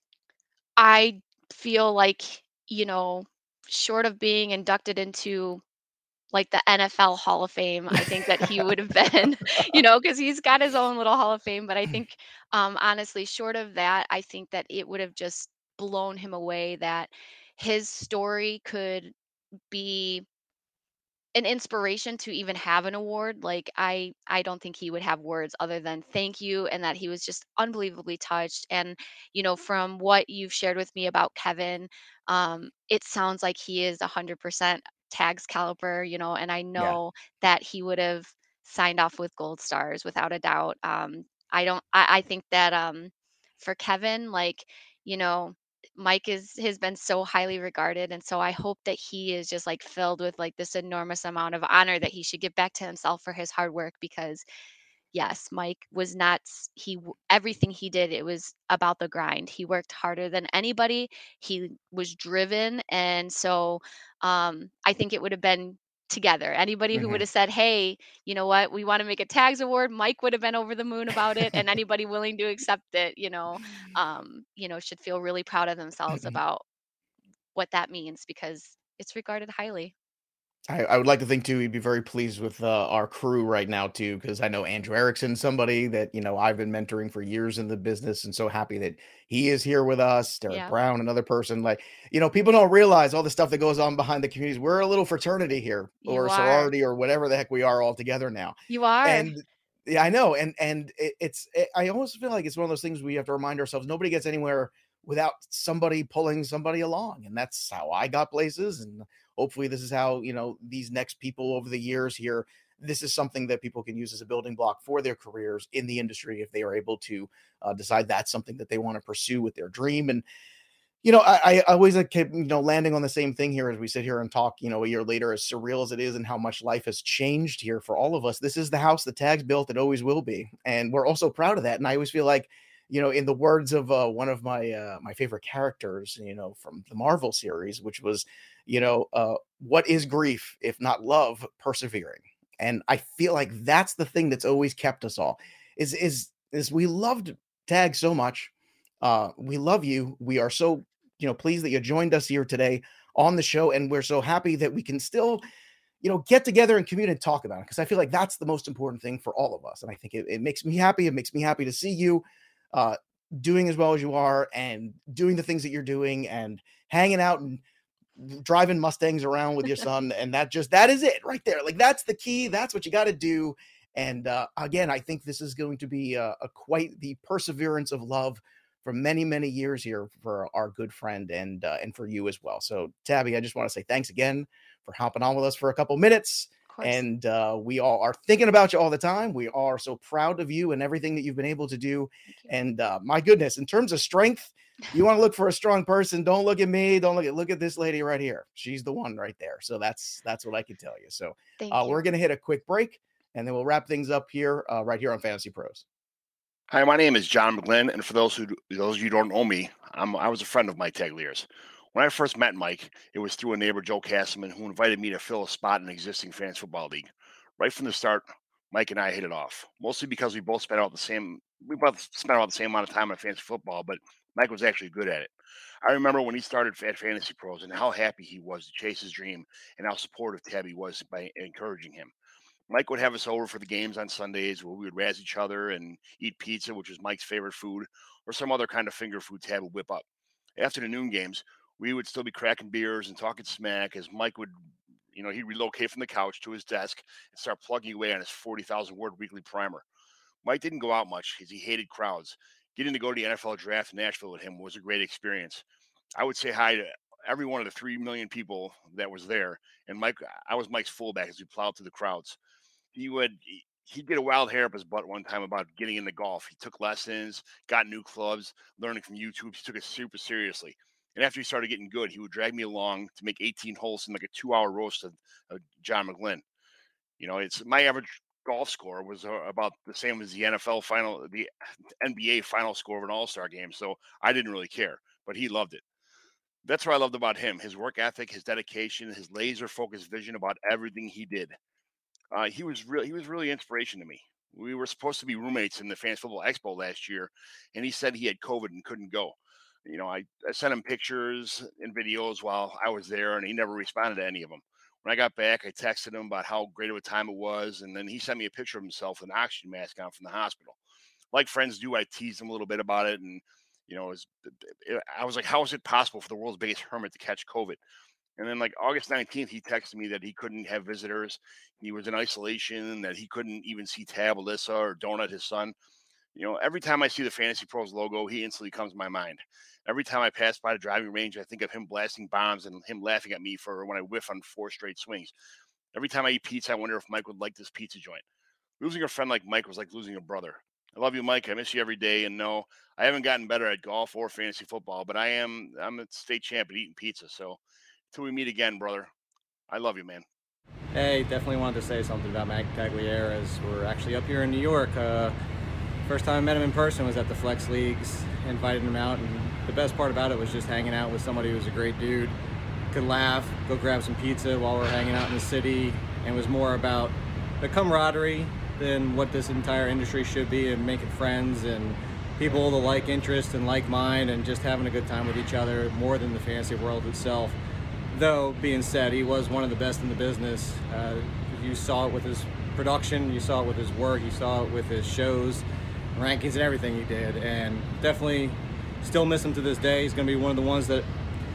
I feel like, you know, short of being inducted into like the N F L Hall of Fame, I think that he would have been, you know, because he's got his own little Hall of Fame. But I think, um, honestly, short of that, I think that it would have just blown him away that his story could be an inspiration to even have an award. Like I I don't think he would have words other than thank you and that he was just unbelievably touched. And you know, from what you've shared with me about Kevin, um, it sounds like he is one hundred percent Tags caliber, you know, and I Yeah. know that he would have signed off with gold stars without a doubt. Um, I don't I, I think that um for Kevin, like, you know, Mike is has been so highly regarded, and so I hope that he is just like filled with like this enormous amount of honor that he should give back to himself for his hard work because yes, Mike was not s- he w- everything he did it was about the grind. He worked harder than anybody. He was driven and so um I think it would have been together. Anybody who would Hmm. have said, "Hey, you know what? We want to make a tags award." Mike would have been over the moon about it and anybody willing to accept it, you know, um, you know, should feel really proud of themselves about what that means because it's regarded highly. I, I would like to think too he'd be very pleased with uh, our crew right now too, because I know Andrew Erickson, somebody that you know I've been mentoring for years in the business, and so happy that he is here with us. Derek Yeah. Brown, another person, like you know, people don't realize all the stuff that goes on behind the communities. We're a little fraternity here, You or are. sorority, or whatever the heck we are all together now, You are. and Yeah, I know. And, and it, it's, it, I almost feel like it's one of those things we have to remind ourselves, nobody gets anywhere without somebody pulling somebody along. And that's how I got places. And hopefully this is how, you know, these next people over the years here, this is something that people can use as a building block for their careers in the industry if they are able to uh, decide that's something that they want to pursue with their dream. And, you know, I, I always keep, you know, landing on the same thing here as we sit here and talk, you know, a year later, as surreal as it is and how much life has changed here for all of us. This is the house the Tags built. It always will be. And we're also proud of that. And I always feel like, you know, in the words of uh, one of my uh, my favorite characters, you know, from the Marvel series, which was, you know, uh, what is grief if not love persevering? And I feel like that's the thing that's always kept us all is, is, is we loved Tag so much. Uh, we love you. We are so, you know, pleased that you joined us here today on the show. And we're so happy that we can still, you know, get together and commute and talk about it. Cause I feel like that's the most important thing for all of us. And I think it, it makes me happy. It makes me happy to see you uh, doing as well as you are and doing the things that you're doing and hanging out and driving Mustangs around with your son. And that just, that is it right there. Like that's the key. That's what you got to do. And uh, again, I think this is going to be a, a quite the perseverance of love for many, many years here for our good friend and uh, and for you as well. So Tabby, I just want to say thanks again for hopping on with us for a couple minutes. And uh, we all are thinking about you all the time. We are so proud of you and everything that you've been able to do. And uh, my goodness, in terms of strength, you want to look for a strong person. Don't look at me. Don't look at, look at this lady right here. She's the one right there. So that's, that's what I can tell you. So uh, we're going to hit a quick break and then we'll wrap things up here uh, right here on Fantasy Pros. Hi, my name is John McGlynn, and for those who those of you who don't know me, I'm, I was a friend of Mike Taglier's. When I first met Mike, it was through a neighbor, Joe Castleman, who invited me to fill a spot in an existing fantasy football league. Right from the start, Mike and I hit it off, mostly because we both spent about the same we both spent about the same amount of time on fantasy football, but Mike was actually good at it. I remember when he started at Fantasy Pros and how happy he was to chase his dream and how supportive Tabby was by encouraging him. Mike would have us over for the games on Sundays where we would razz each other and eat pizza, which was Mike's favorite food, or some other kind of finger food Tab would whip up. After the noon games, we would still be cracking beers and talking smack as Mike would, you know, he'd relocate from the couch to his desk and start plugging away on his forty thousand word weekly primer. Mike didn't go out much because he hated crowds. Getting to go to the N F L draft in Nashville with him was a great experience. I would say hi to every one of the three million people that was there. And Mike, I was Mike's fullback as we plowed through the crowds. He would, he'd get a wild hair up his butt one time about getting into golf. He took lessons, got new clubs, learning from YouTube. He took it super seriously. And after he started getting good, he would drag me along to make eighteen holes in like a two hour roast of, of John McGlynn. You know, it's my average golf score was uh, about the same as the N F L final, the N B A final score of an all-star game. So I didn't really care, but he loved it. That's what I loved about him, his work ethic, his dedication, his laser focused vision about everything he did. Uh, he was really, he was really inspiration to me. We were supposed to be roommates in the Fantasy Football Expo last year, and he said he had COVID and couldn't go. You know, I, I sent him pictures and videos while I was there, and he never responded to any of them. When I got back, I texted him about how great of a time it was, and then he sent me a picture of himself with an oxygen mask on from the hospital. Like friends do, I teased him a little bit about it, and you know, it was, it, I was like, how is it possible for the world's biggest hermit to catch COVID? And then like August nineteenth, he texted me that he couldn't have visitors. He was in isolation, that he couldn't even see Tab, Alyssa, or Donut, his son. You know, every time I see the Fantasy Pros logo, he instantly comes to my mind. Every time I pass by the driving range, I think of him blasting bombs and him laughing at me for when I whiff on four straight swings. Every time I eat pizza, I wonder if Mike would like this pizza joint. Losing a friend like Mike was like losing a brother. I love you, Mike. I miss you every day. And no, I haven't gotten better at golf or fantasy football, but I am, I'm a state champ at eating pizza. So until we meet again, brother, I love you, man. Hey, definitely wanted to say something about Mike Tagliere as we're actually up here in New York. Uh, first time I met him in person was at the Flex Leagues, invited him out, and the best part about it was just hanging out with somebody who was a great dude, could laugh, go grab some pizza while we're hanging out in the city, and was more about the camaraderie than what this entire industry should be, and making friends and people with a like interest and like mind and just having a good time with each other more than the fantasy world itself. Though, being said, he was one of the best in the business. Uh, you saw it with his production, you saw it with his work, you saw it with his shows, rankings, and everything he did. And definitely still miss him to this day. He's going to be one of the ones that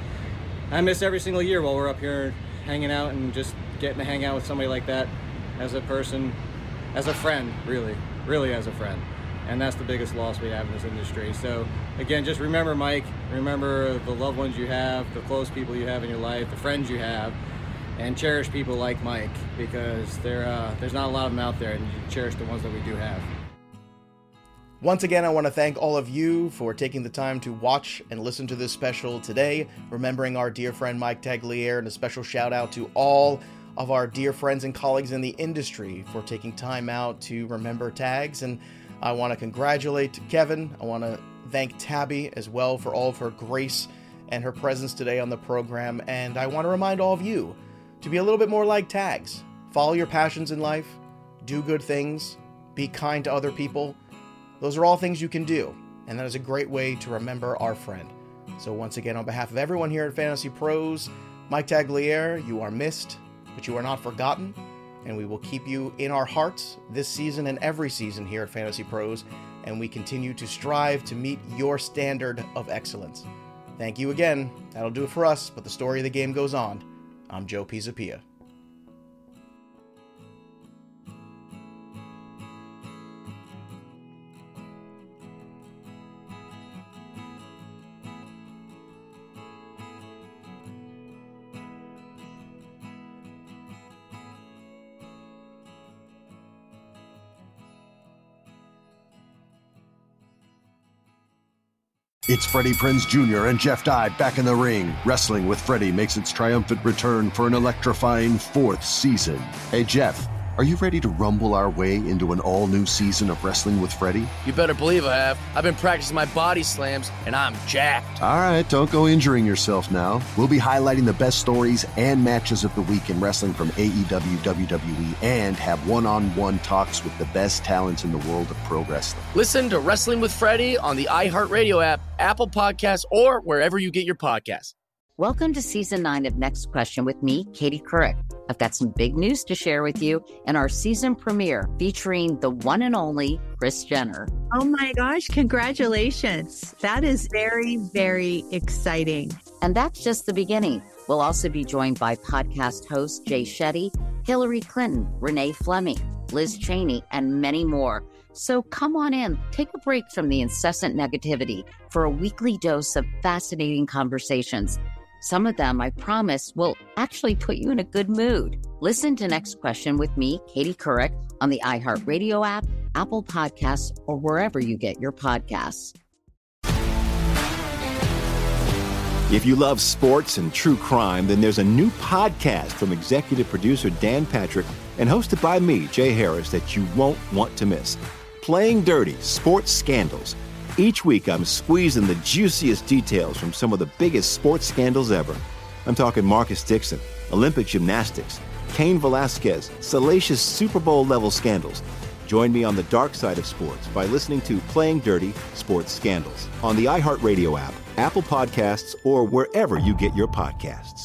I miss every single year while we're up here hanging out and just getting to hang out with somebody like that as a person, as a friend, really. really as a friend. And that's the biggest loss we have in this industry. So again, just remember Mike, remember the loved ones you have, the close people you have in your life, the friends you have, and cherish people like Mike, because there, uh, there's not a lot of them out there, and you cherish the ones that we do have. Once again, I want to thank all of you for taking the time to watch and listen to this special today, remembering our dear friend Mike Tagliere, and a special shout out to all of our dear friends and colleagues in the industry for taking time out to remember Tags. And I want to congratulate Kevin. I want to thank Tabby as well for all of her grace and her presence today on the program. And I want to remind all of you to be a little bit more like Tags. Follow your passions in life, do good things, be kind to other people. Those are all things you can do, and that is a great way to remember our friend. So once again, on behalf of everyone here at Fantasy Pros, Mike Tagliere, you are missed, but you are not forgotten. And we will keep you in our hearts this season and every season here at Fantasy Pros, and we continue to strive to meet your standard of excellence. Thank you again. That'll do it for us, but the story of the game goes on. I'm Joe Pisapia. It's Freddie Prinze Junior and Jeff Dye back in the ring. Wrestling with Freddie makes its triumphant return for an electrifying fourth season. Hey, Jeff, are you ready to rumble our way into an all-new season of Wrestling with Freddie? You better believe I have. I've been practicing my body slams, and I'm jacked. All right, don't go injuring yourself now. We'll be highlighting the best stories and matches of the week in wrestling from A E W, W W E, and have one-on-one talks with the best talents in the world of pro wrestling. Listen to Wrestling with Freddie on the iHeartRadio app, Apple Podcasts, or wherever you get your podcasts. Welcome to Season nine of Next Question with me, Katie Couric. I've got some big news to share with you in our season premiere featuring the one and only Kris Jenner. Oh my gosh, congratulations. That is very, very exciting. And that's just the beginning. We'll also be joined by podcast host Jay Shetty, Hillary Clinton, Renee Fleming, Liz Cheney, and many more. So come on in, take a break from the incessant negativity for a weekly dose of fascinating conversations. Some of them, I promise, will actually put you in a good mood. Listen to Next Question with me, Katie Couric, on the iHeartRadio app, Apple Podcasts, or wherever you get your podcasts. If you love sports and true crime, then there's a new podcast from executive producer Dan Patrick and hosted by me, Jay Harris, that you won't want to miss. Playing Dirty: Sports Scandals. Each week, I'm squeezing the juiciest details from some of the biggest sports scandals ever. I'm talking Marcus Dixon, Olympic gymnastics, Cain Velasquez, salacious Super Bowl-level scandals. Join me on the dark side of sports by listening to Playing Dirty: Sports Scandals on the iHeartRadio app, Apple Podcasts, or wherever you get your podcasts.